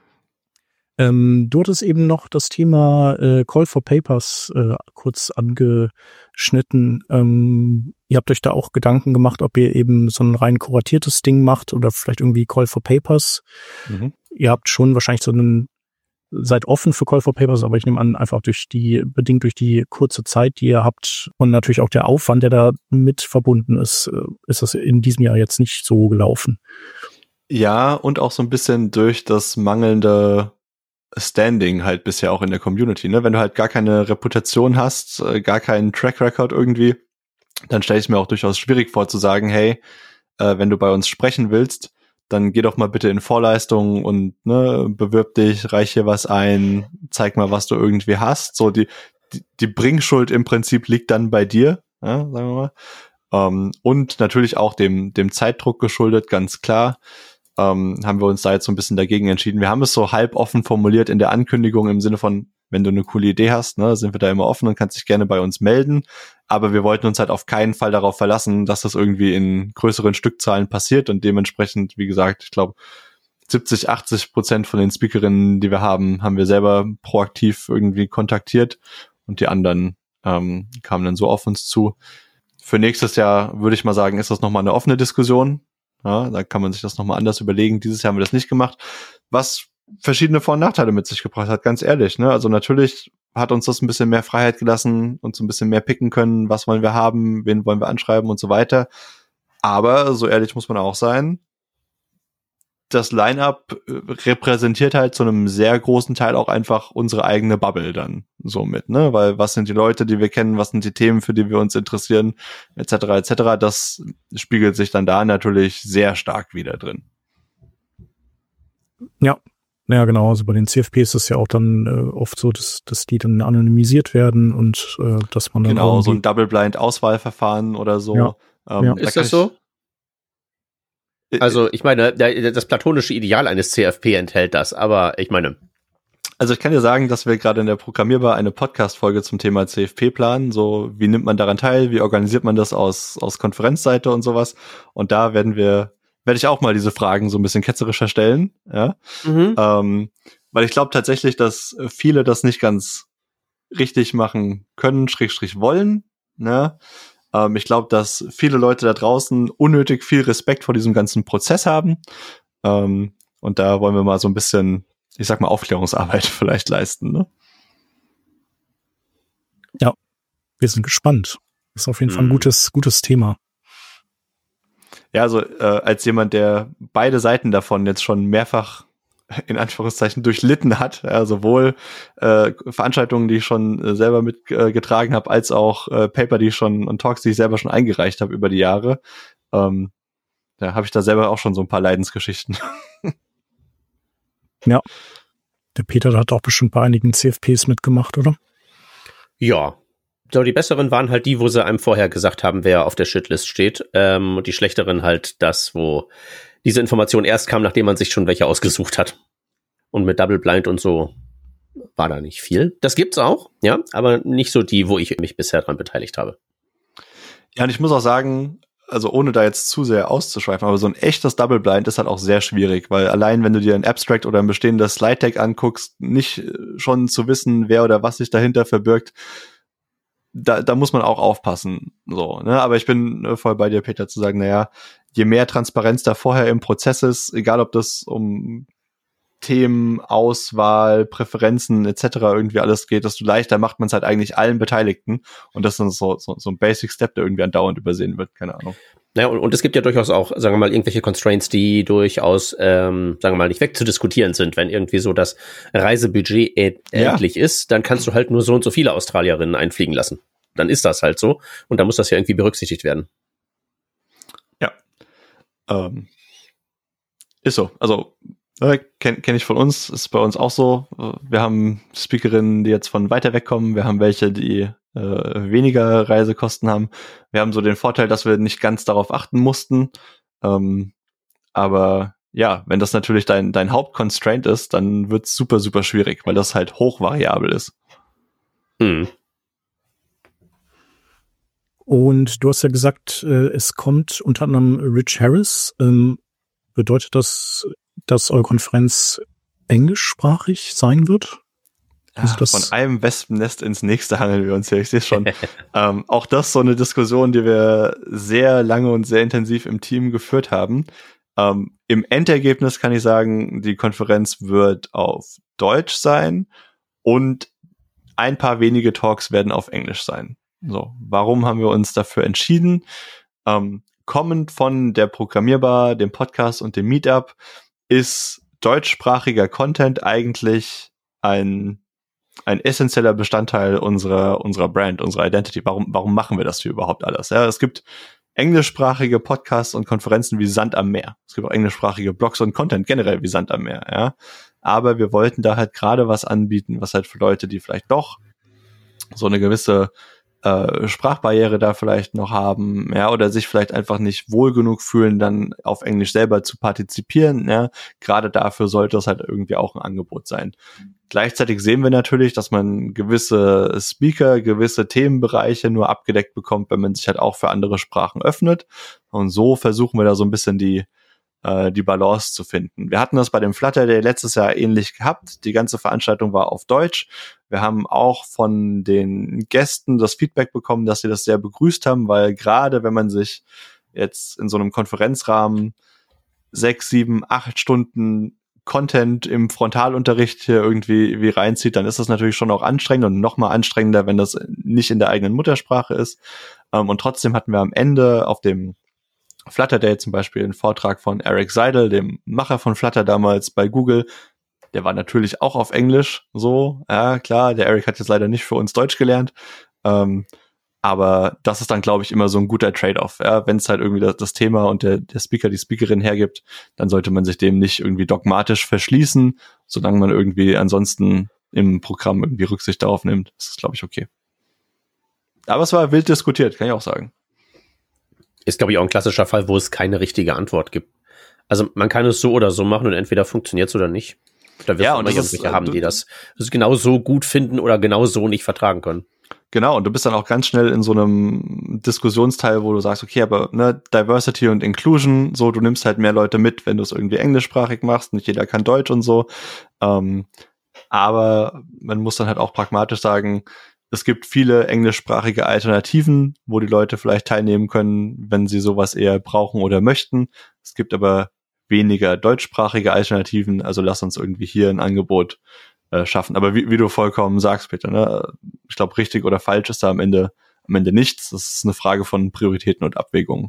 Du hattest eben noch das Thema Call for Papers kurz angeschnitten. Ihr habt euch da auch Gedanken gemacht, ob ihr eben so ein rein kuratiertes Ding macht oder vielleicht irgendwie Call for Papers. Mhm. Ihr habt schon wahrscheinlich seid offen für Call for Papers, aber ich nehme an, einfach bedingt durch die kurze Zeit, die ihr habt und natürlich auch der Aufwand, der da mit verbunden ist, ist das in diesem Jahr jetzt nicht so gelaufen. Ja, und auch so ein bisschen durch das mangelnde Standing halt bisher auch in der Community, ne? Wenn du halt gar keine Reputation hast, gar keinen Track Record irgendwie, dann stelle ich mir auch durchaus schwierig vor zu sagen, hey, wenn du bei uns sprechen willst, dann geh doch mal bitte in Vorleistungen und ne, bewirb dich, reich hier was ein, zeig mal, was du irgendwie hast. So die Bringschuld im Prinzip liegt dann bei dir, ja, sagen wir mal. Und natürlich auch dem Zeitdruck geschuldet, ganz klar. Haben wir uns da jetzt so ein bisschen dagegen entschieden. Wir haben es so halb offen formuliert in der Ankündigung im Sinne von, wenn du eine coole Idee hast, ne, sind wir da immer offen und kannst dich gerne bei uns melden. Aber wir wollten uns halt auf keinen Fall darauf verlassen, dass das irgendwie in größeren Stückzahlen passiert und dementsprechend, wie gesagt, ich glaube 70-80% von den Speakerinnen, die wir haben wir selber proaktiv irgendwie kontaktiert und die anderen kamen dann so auf uns zu. Für nächstes Jahr würde ich mal sagen, ist das nochmal eine offene Diskussion. Ja, da kann man sich das nochmal anders überlegen. Dieses Jahr haben wir das nicht gemacht, was verschiedene Vor- und Nachteile mit sich gebracht hat, ganz ehrlich. Ne? Also natürlich hat uns das ein bisschen mehr Freiheit gelassen, uns ein bisschen mehr picken können, was wollen wir haben, wen wollen wir anschreiben und so weiter. Aber so ehrlich muss man auch sein, das Line-Up repräsentiert halt zu einem sehr großen Teil auch einfach unsere eigene Bubble dann so mit, ne? Weil was sind die Leute, die wir kennen, was sind die Themen, für die wir uns interessieren, etc., etc., das spiegelt sich dann da natürlich sehr stark wieder drin. Ja, genau. Also bei den CFPs ist es ja auch dann oft so, dass die dann anonymisiert werden und dass man dann genau, so ein Double-Blind-Auswahlverfahren oder so. Ja. Ist das so? Also ich meine, das platonische Ideal eines CFP enthält das, aber ich meine... Also ich kann dir sagen, dass wir gerade in der Programmierbar eine Podcast-Folge zum Thema CFP planen, so wie nimmt man daran teil, wie organisiert man das aus Konferenzseite und sowas, und da werden wir werde ich auch mal diese Fragen so ein bisschen ketzerischer stellen, ja. Weil ich glaube tatsächlich, dass viele das nicht ganz richtig machen können, / wollen, ne? Ich glaube, dass viele Leute da draußen unnötig viel Respekt vor diesem ganzen Prozess haben. Und da wollen wir mal so ein bisschen, ich sag mal, Aufklärungsarbeit vielleicht leisten, ne? Ja, wir sind gespannt. Das ist auf jeden Fall ein gutes Thema. Ja, also als jemand, der beide Seiten davon jetzt schon mehrfach in Anführungszeichen durchlitten hat, ja, sowohl Veranstaltungen, die ich schon selber mitgetragen habe, als auch Paper, die ich schon und Talks, die ich selber schon eingereicht habe über die Jahre, da habe ich da selber auch schon so ein paar Leidensgeschichten. Ja, der Peter hat auch bestimmt bei einigen CFPs mitgemacht, oder? Ja. So, die besseren waren halt die, wo sie einem vorher gesagt haben, wer auf der Shitlist steht. Und die schlechteren halt das, wo diese Information erst kam, nachdem man sich schon welche ausgesucht hat. Und mit Double Blind und so war da nicht viel. Das gibt's auch, ja, aber nicht so die, wo ich mich bisher dran beteiligt habe. Ja, und ich muss auch sagen, also ohne da jetzt zu sehr auszuschweifen, aber so ein echtes Double Blind ist halt auch sehr schwierig, weil allein wenn du dir ein Abstract oder ein bestehendes Slide Deck anguckst, nicht schon zu wissen, wer oder was sich dahinter verbirgt, da muss man auch aufpassen, so, ne, aber ich bin voll bei dir, Peter, zu sagen, naja, je mehr Transparenz da vorher im Prozess ist, egal ob das um Themen, Auswahl, Präferenzen etc. irgendwie alles geht, desto leichter macht man es halt eigentlich allen Beteiligten und das ist so ein Basic Step, der irgendwie andauernd übersehen wird, keine Ahnung. Naja, und es gibt ja durchaus auch, sagen wir mal, irgendwelche Constraints, die durchaus, sagen wir mal, nicht wegzudiskutieren sind. Wenn irgendwie so das Reisebudget endlich ist, dann kannst du halt nur so und so viele Australierinnen einfliegen lassen. Dann ist das halt so und dann muss das ja irgendwie berücksichtigt werden. Ja. Ist so. Also kenn ich von uns, ist bei uns auch so. Wir haben Speakerinnen, die jetzt von weiter weg kommen. Wir haben welche, die weniger Reisekosten haben. Wir haben so den Vorteil, dass wir nicht ganz darauf achten mussten. Aber ja, wenn das natürlich dein Hauptconstraint ist, dann wird's super, super schwierig, weil das halt hochvariabel ist. Und du hast ja gesagt, es kommt unter anderem Rich Harris. Bedeutet das, dass eure Konferenz englischsprachig sein wird? Also von einem Wespennest ins nächste hangeln wir uns hier. Ich sehe schon. Auch das so eine Diskussion, die wir sehr lange und sehr intensiv im Team geführt haben. Im Endergebnis kann ich sagen, die Konferenz wird auf Deutsch sein und ein paar wenige Talks werden auf Englisch sein. So, warum haben wir uns dafür entschieden? Kommend von der Programmierbar, dem Podcast und dem Meetup ist deutschsprachiger Content eigentlich ein essentieller Bestandteil unserer Brand, unserer Identity. Warum machen wir das hier überhaupt alles? Ja, es gibt englischsprachige Podcasts und Konferenzen wie Sand am Meer. Es gibt auch englischsprachige Blogs und Content generell wie Sand am Meer, ja. Aber wir wollten da halt gerade was anbieten, was halt für Leute, die vielleicht doch so eine gewisse Sprachbarriere da vielleicht noch haben, ja, oder sich vielleicht einfach nicht wohl genug fühlen, dann auf Englisch selber zu partizipieren, ja. Gerade dafür sollte es halt irgendwie auch ein Angebot sein. Gleichzeitig sehen wir natürlich, dass man gewisse Speaker, gewisse Themenbereiche nur abgedeckt bekommt, wenn man sich halt auch für andere Sprachen öffnet. Und so versuchen wir da so ein bisschen die Balance zu finden. Wir hatten das bei dem Flutter Day letztes Jahr ähnlich gehabt. Die ganze Veranstaltung war auf Deutsch. Wir haben auch von den Gästen das Feedback bekommen, dass sie das sehr begrüßt haben, weil gerade wenn man sich jetzt in so einem Konferenzrahmen 6, 7, 8 Stunden Content im Frontalunterricht hier irgendwie reinzieht, dann ist das natürlich schon auch anstrengend und noch mal anstrengender, wenn das nicht in der eigenen Muttersprache ist. Und trotzdem hatten wir am Ende auf dem Flutter Day zum Beispiel einen Vortrag von Eric Seidel, dem Macher von Flutter damals bei Google. Der war natürlich auch auf Englisch, so, ja klar, der Eric hat jetzt leider nicht für uns Deutsch gelernt, aber das ist dann, glaube ich, immer so ein guter Trade-off, ja? Wenn es halt irgendwie das Thema und der Speaker, die Speakerin hergibt, dann sollte man sich dem nicht irgendwie dogmatisch verschließen, solange man irgendwie ansonsten im Programm irgendwie Rücksicht darauf nimmt. Das ist, glaube ich, okay. Aber es war wild diskutiert, kann ich auch sagen. Ist, glaube ich, auch ein klassischer Fall, wo es keine richtige Antwort gibt. Also man kann es so oder so machen und entweder funktioniert es oder nicht. Da wird es immer irgendwelche haben, die das genau so gut finden oder genau so nicht vertragen können. Genau, und du bist dann auch ganz schnell in so einem Diskussionsteil, wo du sagst, okay, aber ne, Diversity und Inclusion, so, du nimmst halt mehr Leute mit, wenn du es irgendwie englischsprachig machst, nicht jeder kann Deutsch und so. Aber man muss dann halt auch pragmatisch sagen, es gibt viele englischsprachige Alternativen, wo die Leute vielleicht teilnehmen können, wenn sie sowas eher brauchen oder möchten. Es gibt aber weniger deutschsprachige Alternativen, also lass uns irgendwie hier ein Angebot schaffen. Aber wie du vollkommen sagst, Peter, ne? Ich glaube, richtig oder falsch ist da am Ende nichts. Das ist eine Frage von Prioritäten und Abwägungen.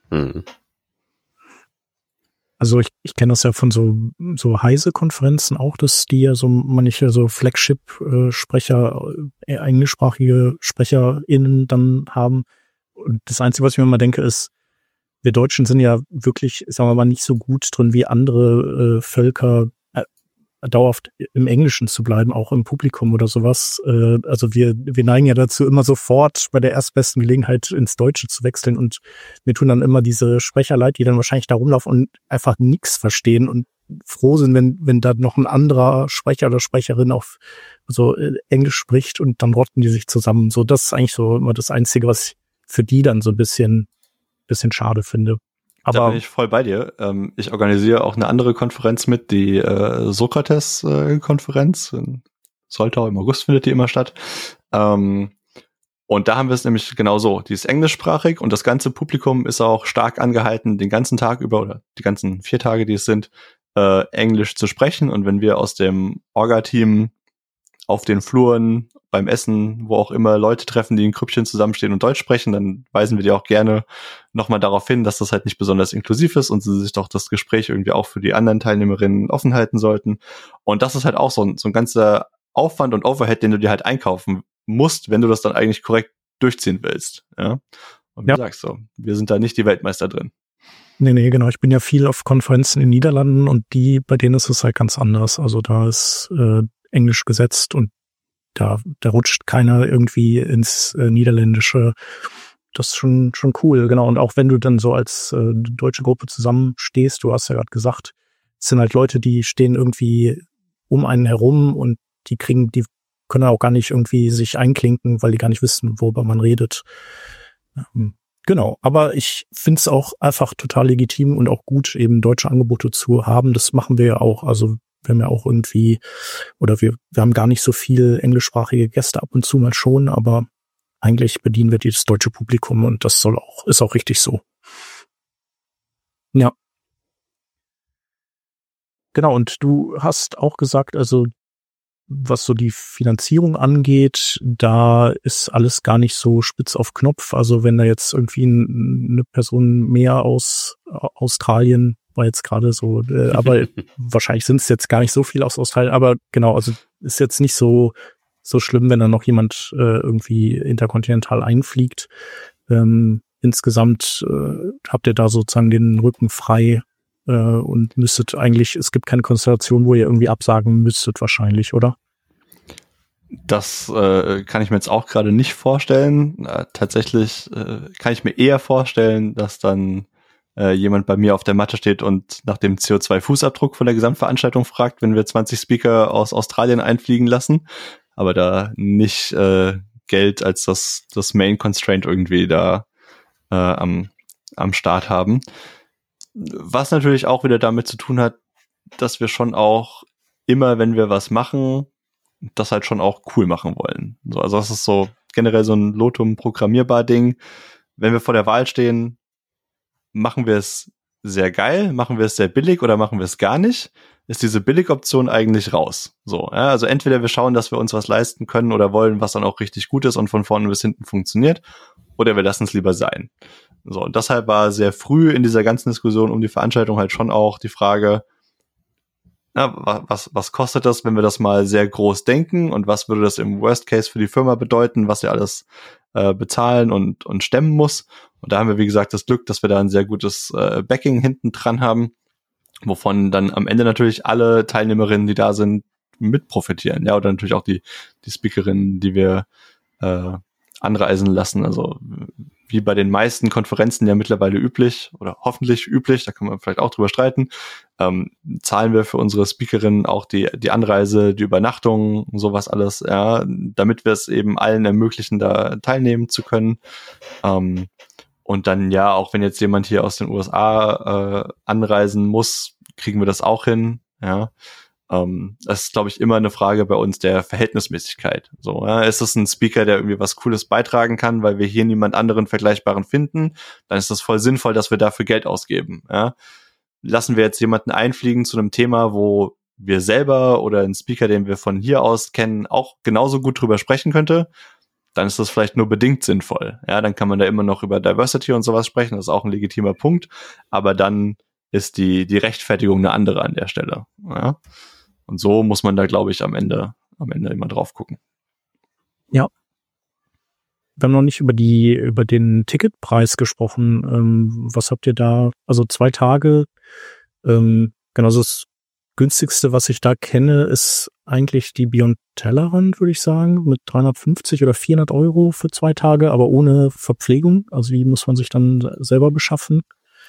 Also ich kenne das ja von so Heise-Konferenzen auch, dass die ja so manche so Flagship-Sprecher, englischsprachige SprecherInnen dann haben. Und das Einzige, was ich mir immer denke, ist, wir Deutschen sind ja wirklich, sagen wir mal, nicht so gut drin wie andere Völker, dauerhaft im Englischen zu bleiben, auch im Publikum oder sowas. Also wir neigen ja dazu, immer sofort bei der erstbesten Gelegenheit ins Deutsche zu wechseln, und mir tun dann immer diese Sprecher leid, die dann wahrscheinlich da rumlaufen und einfach nichts verstehen und froh sind, wenn da noch ein anderer Sprecher oder Sprecherin auf so Englisch spricht, und dann rotten die sich zusammen. So, das ist eigentlich so immer das Einzige, was ich für die dann so ein bisschen schade finde. Aber da bin ich voll bei dir. Ich organisiere auch eine andere Konferenz mit, die Sokrates-Konferenz. In Soltau im August findet die immer statt. Und da haben wir es nämlich genau so. Die ist englischsprachig und das ganze Publikum ist auch stark angehalten, den ganzen Tag über oder die ganzen 4 Tage, die es sind, Englisch zu sprechen. Und wenn wir aus dem Orga-Team auf den Fluren, beim Essen, wo auch immer Leute treffen, die in Grüppchen zusammenstehen und Deutsch sprechen, dann weisen wir die auch gerne nochmal darauf hin, dass das halt nicht besonders inklusiv ist und sie sich doch das Gespräch irgendwie auch für die anderen Teilnehmerinnen offen halten sollten. Und das ist halt auch so ein ganzer Aufwand und Overhead, den du dir halt einkaufen musst, wenn du das dann eigentlich korrekt durchziehen willst. Ja? Und wie du sagst so, wir sind da nicht die Weltmeister drin. Nee, genau. Ich bin ja viel auf Konferenzen in den Niederlanden, und bei denen ist es halt ganz anders. Also da ist Englisch gesetzt, und da rutscht keiner irgendwie ins Niederländische. Das ist schon cool, genau. Und auch wenn du dann so als deutsche Gruppe zusammenstehst, du hast ja gerade gesagt, es sind halt Leute, die stehen irgendwie um einen herum, und die können auch gar nicht irgendwie sich einklinken, weil die gar nicht wissen, worüber man redet. Genau, aber ich finde es auch einfach total legitim und auch gut, eben deutsche Angebote zu haben. Das machen wir ja auch. Also wir haben ja auch irgendwie, oder wir haben gar nicht so viel englischsprachige Gäste, ab und zu mal schon, aber eigentlich bedienen wir das deutsche Publikum, und das ist auch richtig so. Ja. Genau, und du hast auch gesagt, also was so die Finanzierung angeht, da ist alles gar nicht so spitz auf Knopf. Also wenn da jetzt irgendwie eine Person mehr aus Australien war jetzt gerade so, aber wahrscheinlich sind es jetzt gar nicht so viel aus Australien, aber genau, also ist jetzt nicht so schlimm, wenn da noch jemand irgendwie interkontinental einfliegt. Insgesamt habt ihr da sozusagen den Rücken frei und müsstet eigentlich, es gibt keine Konstellation, wo ihr irgendwie absagen müsstet wahrscheinlich, oder? Das kann ich mir jetzt auch gerade nicht vorstellen. Tatsächlich kann ich mir eher vorstellen, dass dann jemand bei mir auf der Matte steht und nach dem CO2-Fußabdruck von der Gesamtveranstaltung fragt, wenn wir 20 Speaker aus Australien einfliegen lassen, aber da nicht Geld als das Main Constraint irgendwie da am Start haben. Was natürlich auch wieder damit zu tun hat, dass wir schon auch immer, wenn wir was machen, das halt schon auch cool machen wollen. So, also das ist so generell so ein Lotum-Programmierbar-Ding. Wenn wir vor der Wahl stehen, machen wir es sehr geil, machen wir es sehr billig oder machen wir es gar nicht, ist diese Billig-Option eigentlich raus. So, ja, also entweder wir schauen, dass wir uns was leisten können oder wollen, was dann auch richtig gut ist und von vorne bis hinten funktioniert, oder wir lassen es lieber sein. So, und deshalb war sehr früh in dieser ganzen Diskussion um die Veranstaltung halt schon auch die Frage, na, was kostet das, wenn wir das mal sehr groß denken, und was würde das im Worst Case für die Firma bedeuten, was sie alles bezahlen und stemmen muss. Und da haben wir, wie gesagt, das Glück, dass wir da ein sehr gutes Backing hinten dran haben, wovon dann am Ende natürlich alle Teilnehmerinnen, die da sind, mit profitieren. Ja, oder natürlich auch die Speakerinnen, die wir anreisen lassen. Also wie bei den meisten Konferenzen ja mittlerweile üblich oder hoffentlich üblich, da kann man vielleicht auch drüber streiten, zahlen wir für unsere Speakerinnen auch die Anreise, die Übernachtung, sowas alles, ja, damit wir es eben allen ermöglichen, da teilnehmen zu können. Und dann ja, auch wenn jetzt jemand hier aus den USA anreisen muss, kriegen wir das auch hin, ja. Das ist, glaube ich, immer eine Frage bei uns der Verhältnismäßigkeit. So, ja, ist es ein Speaker, der irgendwie was Cooles beitragen kann, weil wir hier niemand anderen Vergleichbaren finden, dann ist das voll sinnvoll, dass wir dafür Geld ausgeben. Ja. Lassen wir jetzt jemanden einfliegen zu einem Thema, wo wir selber oder ein Speaker, den wir von hier aus kennen, auch genauso gut drüber sprechen könnte, dann ist das vielleicht nur bedingt sinnvoll. Ja, dann kann man da immer noch über Diversity und sowas sprechen, das ist auch ein legitimer Punkt, aber dann ist die Rechtfertigung eine andere an der Stelle. Ja. Und so muss man da, glaube ich, am Ende immer drauf gucken. Ja. Wir haben noch nicht über den Ticketpreis gesprochen. Was habt ihr da? Also 2 Tage. Genau, das günstigste, was ich da kenne, ist eigentlich die Beyond Tellerrand, würde ich sagen, mit 350 oder 400 Euro für 2 Tage, aber ohne Verpflegung. Also die muss man sich dann selber beschaffen.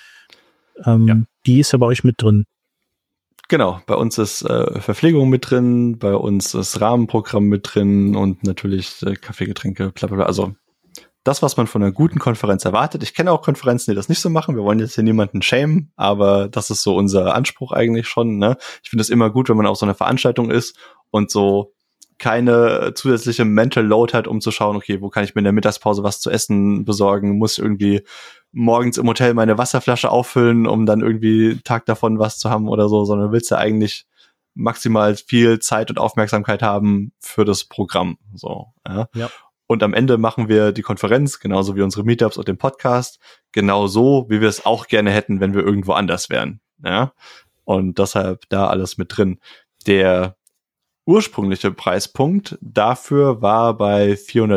Die ist ja bei euch mit drin. Genau, bei uns ist Verpflegung mit drin, bei uns ist Rahmenprogramm mit drin und natürlich Kaffee, Getränke, bla bla bla. Also das, was man von einer guten Konferenz erwartet. Ich kenne auch Konferenzen, die das nicht so machen. Wir wollen jetzt hier niemanden shamen, aber das ist so unser Anspruch eigentlich schon. Ne? Ich finde es immer gut, wenn man auf so einer Veranstaltung ist und so keine zusätzliche Mental Load hat, um zu schauen, okay, wo kann ich mir in der Mittagspause was zu essen besorgen, muss irgendwie morgens im Hotel meine Wasserflasche auffüllen, um dann irgendwie Tag davon was zu haben oder so, sondern willst du eigentlich maximal viel Zeit und Aufmerksamkeit haben für das Programm. So, ja. Und am Ende machen wir die Konferenz, genauso wie unsere Meetups und den Podcast, genauso, wie wir es auch gerne hätten, wenn wir irgendwo anders wären. Ja. Und deshalb da alles mit drin. Der ursprüngliche Preispunkt dafür war bei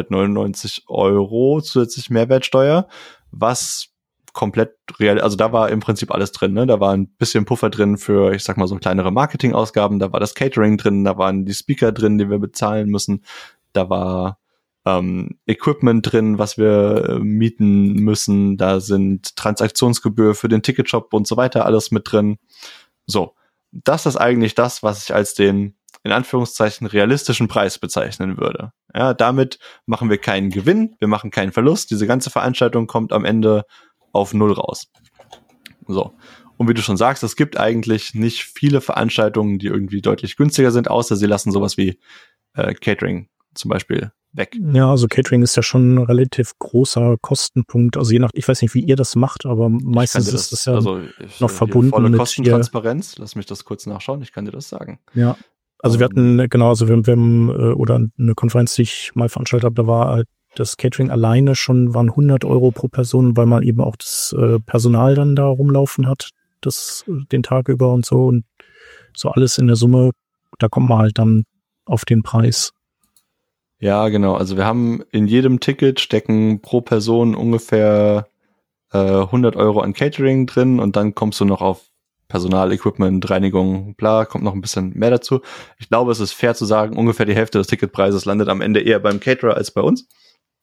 499 Euro zusätzlich Mehrwertsteuer, was komplett real, also da war im Prinzip alles drin, ne? Da war ein bisschen Puffer drin für, ich sag mal, so kleinere Marketingausgaben, da war das Catering drin, da waren die Speaker drin, die wir bezahlen müssen, da war Equipment drin, was wir mieten müssen, da sind Transaktionsgebühr für den Ticketshop und so weiter alles mit drin. So, das ist eigentlich das, was ich als den in Anführungszeichen realistischen Preis bezeichnen würde. Ja, damit machen wir keinen Gewinn, wir machen keinen Verlust. Diese ganze Veranstaltung kommt am Ende auf 0 raus. So. Und wie du schon sagst, es gibt eigentlich nicht viele Veranstaltungen, die irgendwie deutlich günstiger sind, außer sie lassen sowas wie Catering zum Beispiel weg. Ja, also Catering ist ja schon ein relativ großer Kostenpunkt. Also je nach, ich weiß nicht, wie ihr das macht, aber meistens ist das ja noch verbunden volle mit Kostentransparenz. Lass mich das kurz nachschauen, ich kann dir das sagen. Ja. Also wir hatten, wir haben oder eine Konferenz, die ich mal veranstaltet habe, da war halt das Catering alleine waren 100 Euro pro Person, weil man eben auch das Personal dann da rumlaufen hat, den Tag über und so alles in der Summe, da kommt man halt dann auf den Preis. Ja, genau. Also wir haben in jedem Ticket stecken pro Person ungefähr 100 Euro an Catering drin und dann kommst du noch auf Personal, Equipment, Reinigung, bla, kommt noch ein bisschen mehr dazu. Ich glaube, es ist fair zu sagen, ungefähr die Hälfte des Ticketpreises landet am Ende eher beim Caterer als bei uns.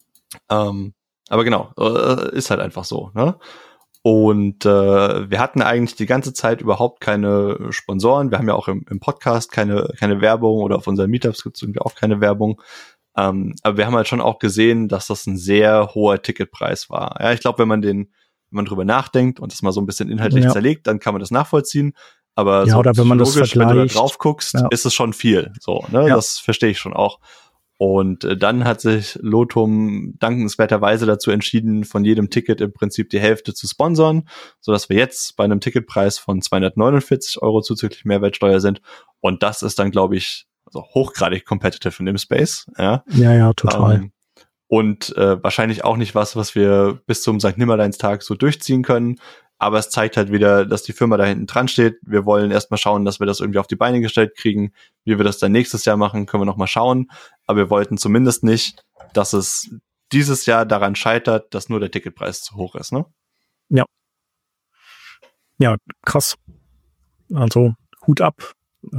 Aber genau, ist halt einfach so, ne? Und wir hatten eigentlich die ganze Zeit überhaupt keine Sponsoren. Wir haben ja auch im Podcast keine Werbung oder auf unseren Meetups gibt es irgendwie auch keine Werbung. Aber wir haben halt schon auch gesehen, dass das ein sehr hoher Ticketpreis war. Ja, ich glaube, wenn man drüber nachdenkt und das mal so ein bisschen inhaltlich zerlegt, dann kann man das nachvollziehen. Aber ja, so oder wenn man das logisch, wenn du da drauf guckst, ja, ist es schon viel. So, ne? Ja. Das verstehe ich schon auch. Und dann hat sich Lotum dankenswerterweise dazu entschieden, von jedem Ticket im Prinzip die Hälfte zu sponsern, sodass wir jetzt bei einem Ticketpreis von 249 Euro zuzüglich Mehrwertsteuer sind. Und das ist dann, glaube ich, also hochgradig competitive in dem Space. Ja, total. Und wahrscheinlich auch nicht was wir bis zum St. Nimmerleinstag so durchziehen können. Aber es zeigt halt wieder, dass die Firma da hinten dran steht. Wir wollen erstmal schauen, dass wir das irgendwie auf die Beine gestellt kriegen. Wie wir das dann nächstes Jahr machen, können wir noch mal schauen. Aber wir wollten zumindest nicht, dass es dieses Jahr daran scheitert, dass nur der Ticketpreis zu hoch ist, ne? Ja. Ja, krass. Also Hut ab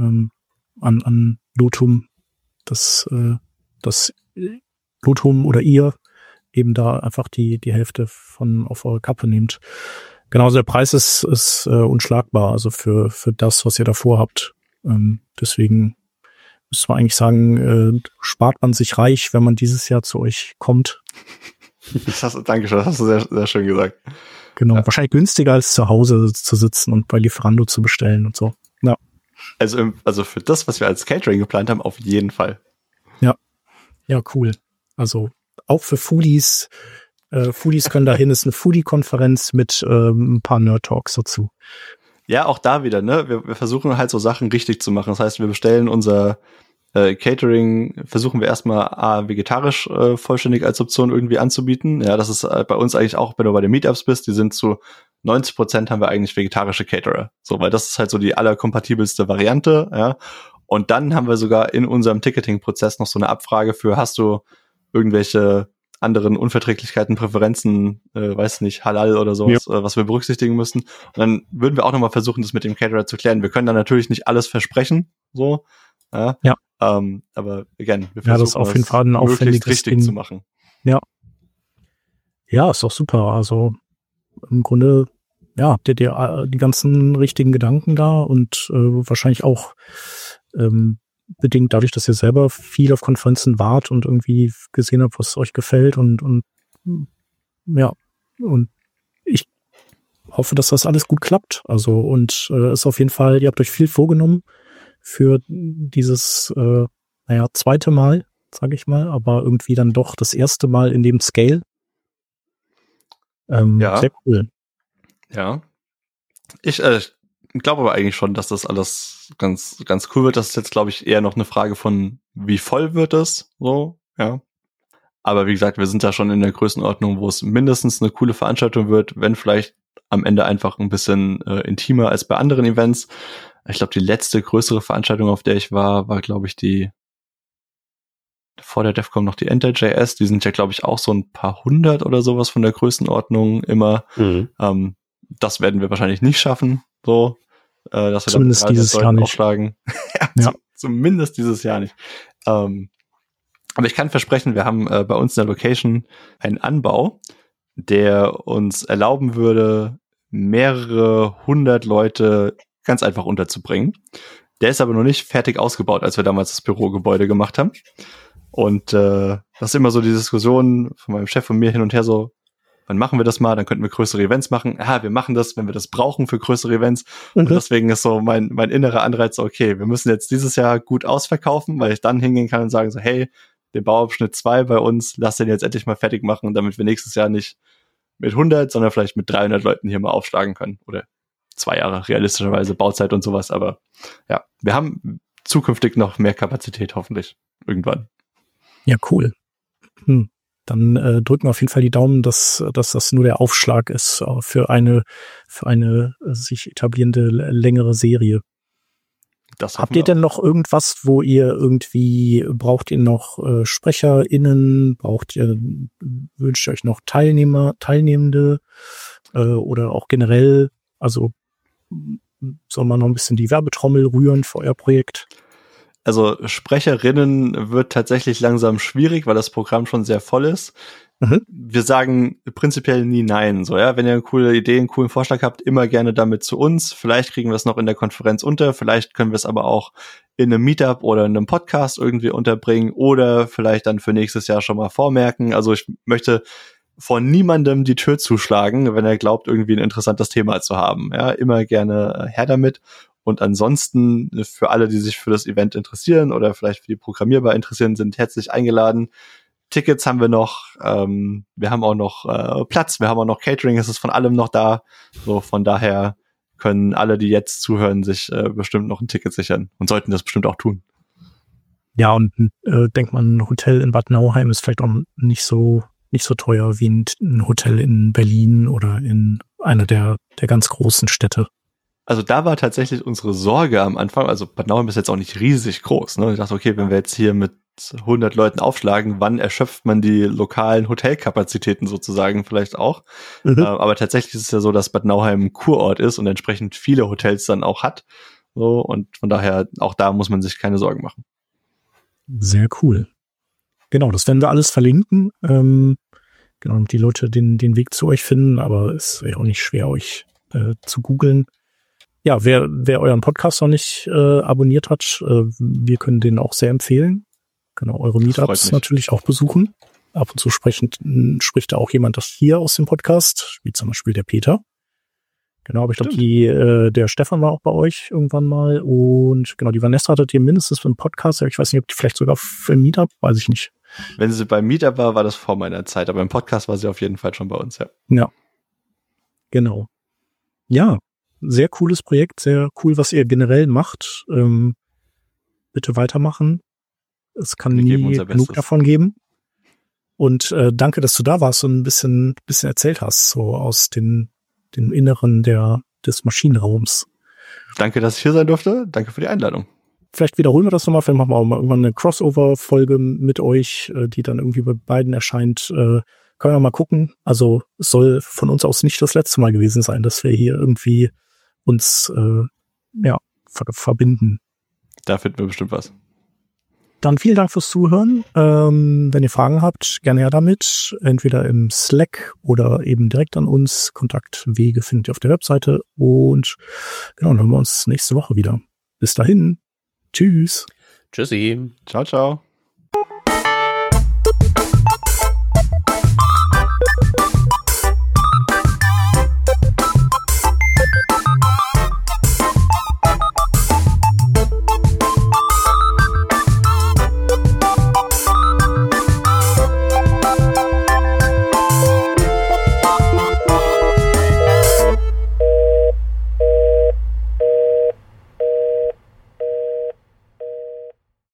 an Lotum, dass Lotum oder ihr eben da einfach die Hälfte von auf eure Kappe nehmt. Genauso der Preis ist unschlagbar, also für das, was ihr davor habt. Deswegen müsste man eigentlich sagen, spart man sich reich, wenn man dieses Jahr zu euch kommt. Dankeschön, das hast du sehr, sehr schön gesagt. Genau, ja. Wahrscheinlich günstiger als zu Hause zu sitzen und bei Lieferando zu bestellen und so. Ja. Also für das, was wir als Catering geplant haben, auf jeden Fall. Ja, cool. Also auch für Foodies. Foodies können dahin, ist eine Foodie-Konferenz mit ein paar Nerd-Talks dazu. Ja, auch da wieder, ne? Wir versuchen halt so Sachen richtig zu machen. Das heißt, wir bestellen unser Catering, versuchen wir erstmal vegetarisch vollständig als Option irgendwie anzubieten. Ja, das ist bei uns eigentlich auch, wenn du bei den Meetups bist, die sind zu 90% haben wir eigentlich vegetarische Caterer. So, weil das ist halt so die allerkompatibelste Variante, ja. Und dann haben wir sogar in unserem Ticketing-Prozess noch so eine Abfrage für, hast du irgendwelche anderen Unverträglichkeiten, Präferenzen, weiß nicht, Halal oder sowas, was wir berücksichtigen müssen. Und dann würden wir auch nochmal versuchen, das mit dem Caterer zu klären. Wir können dann natürlich nicht alles versprechen, so. Ja. Aber again, wir versuchen das ist auf jeden Fall ein aufwendiges richtig Ding zu machen. Ja. Ja, ist doch super. Also im Grunde, ja, habt ihr die ganzen richtigen Gedanken da und wahrscheinlich auch bedingt dadurch, dass ihr selber viel auf Konferenzen wart und irgendwie gesehen habt, was euch gefällt und ich hoffe, dass das alles gut klappt. Also und ist auf jeden Fall, ihr habt euch viel vorgenommen für dieses zweite Mal, sage ich mal, aber irgendwie dann doch das erste Mal in dem Scale. Sehr cool. Ja. Ich glaube aber eigentlich schon, dass das alles ganz, ganz cool wird. Das ist jetzt, glaube ich, eher noch eine Frage von, wie voll wird es, so, ja. Aber wie gesagt, wir sind da schon in der Größenordnung, wo es mindestens eine coole Veranstaltung wird, wenn vielleicht am Ende einfach ein bisschen intimer als bei anderen Events. Ich glaube, die letzte größere Veranstaltung, auf der ich war, glaube ich, vor der DEFCON noch die Enter.js. Die sind ja, glaube ich, auch so ein paar hundert oder sowas von der Größenordnung immer. Mhm. Das werden wir wahrscheinlich nicht schaffen, so, dass wir zumindest dieses Jahr nicht aufschlagen. Zumindest dieses Jahr nicht. Aber ich kann versprechen, wir haben bei uns in der Location einen Anbau, der uns erlauben würde, mehrere hundert Leute ganz einfach unterzubringen. Der ist aber noch nicht fertig ausgebaut, als wir damals das Bürogebäude gemacht haben. Und das ist immer so die Diskussion von meinem Chef und mir hin und her so, wann machen wir das mal? Dann könnten wir größere Events machen. Wir machen das, wenn wir das brauchen für größere Events. Mhm. Und deswegen ist so mein innerer Anreiz so, okay, wir müssen jetzt dieses Jahr gut ausverkaufen, weil ich dann hingehen kann und sagen so, hey, den Bauabschnitt 2 bei uns, lass den jetzt endlich mal fertig machen, damit wir nächstes Jahr nicht mit 100, sondern vielleicht mit 300 Leuten hier mal aufschlagen können. Oder 2 Jahre realistischerweise Bauzeit und sowas. Aber ja, wir haben zukünftig noch mehr Kapazität, hoffentlich. Irgendwann. Ja, cool. Dann drücken wir auf jeden Fall die Daumen, dass das nur der Aufschlag ist für eine sich etablierende längere Serie. Habt ihr denn noch irgendwas, wo ihr irgendwie, braucht ihr noch SprecherInnen, wünscht ihr euch noch Teilnehmende oder auch generell, also soll man noch ein bisschen die Werbetrommel rühren für euer Projekt? Also Sprecherinnen wird tatsächlich langsam schwierig, weil das Programm schon sehr voll ist. Mhm. Wir sagen prinzipiell nie nein. So, ja, wenn ihr eine coole Idee, einen coolen Vorschlag habt, immer gerne damit zu uns. Vielleicht kriegen wir es noch in der Konferenz unter, vielleicht können wir es aber auch in einem Meetup oder in einem Podcast irgendwie unterbringen oder vielleicht dann für nächstes Jahr schon mal vormerken. Also ich möchte vor niemandem die Tür zuschlagen, wenn er glaubt, irgendwie ein interessantes Thema zu haben. Ja, immer gerne her damit. Und ansonsten für alle, die sich für das Event interessieren oder vielleicht für die Programmierbar interessieren, sind herzlich eingeladen. Tickets haben wir noch, wir haben auch noch Platz, wir haben auch noch Catering, es ist von allem noch da. So, von daher können alle, die jetzt zuhören, sich bestimmt noch ein Ticket sichern und sollten das bestimmt auch tun. Ja, und denkt man, ein Hotel in Bad Nauheim ist vielleicht auch nicht so teuer wie ein Hotel in Berlin oder in einer der ganz großen Städte. Also da war tatsächlich unsere Sorge am Anfang, also Bad Nauheim ist jetzt auch nicht riesig groß, ne? Ich dachte, okay, wenn wir jetzt hier mit 100 Leuten aufschlagen, wann erschöpft man die lokalen Hotelkapazitäten sozusagen vielleicht auch? Mhm. Aber tatsächlich ist es ja so, dass Bad Nauheim ein Kurort ist und entsprechend viele Hotels dann auch hat. So, und von daher, auch da muss man sich keine Sorgen machen. Sehr cool. Genau, das werden wir alles verlinken. Genau, damit die Leute den Weg zu euch finden, aber es ist ja auch nicht schwer, euch zu googeln. Ja, wer euren Podcast noch nicht abonniert hat, wir können den auch sehr empfehlen. Genau, eure Meetups natürlich auch besuchen. Ab und zu spricht da auch jemand das hier aus dem Podcast, wie zum Beispiel der Peter. Genau, aber ich glaube, der Stefan war auch bei euch irgendwann mal. Und genau, die Vanessa hattet ihr mindestens für einen Podcast. Ich weiß nicht, ob die vielleicht sogar für ein Meetup, weiß ich nicht. Wenn sie beim Meetup war das vor meiner Zeit. Aber im Podcast war sie auf jeden Fall schon bei uns, ja. Ja, genau. Ja, sehr cooles Projekt. Sehr cool, was ihr generell macht. Bitte weitermachen. Es kann nie genug davon geben. Und danke, dass du da warst und ein bisschen erzählt hast, so aus dem Inneren des Maschinenraums. Danke, dass ich hier sein durfte. Danke für die Einladung. Vielleicht wiederholen wir das nochmal. Vielleicht machen wir auch mal irgendwann eine Crossover-Folge mit euch, die dann irgendwie bei beiden erscheint. Können wir mal gucken. Also es soll von uns aus nicht das letzte Mal gewesen sein, dass wir hier irgendwie uns verbinden. Da finden wir bestimmt was. Dann vielen Dank fürs Zuhören. Wenn ihr Fragen habt, gerne her damit. Entweder im Slack oder eben direkt an uns. Kontaktwege findet ihr auf der Webseite. Und genau, dann hören wir uns nächste Woche wieder. Bis dahin. Tschüss. Tschüssi. Ciao, ciao.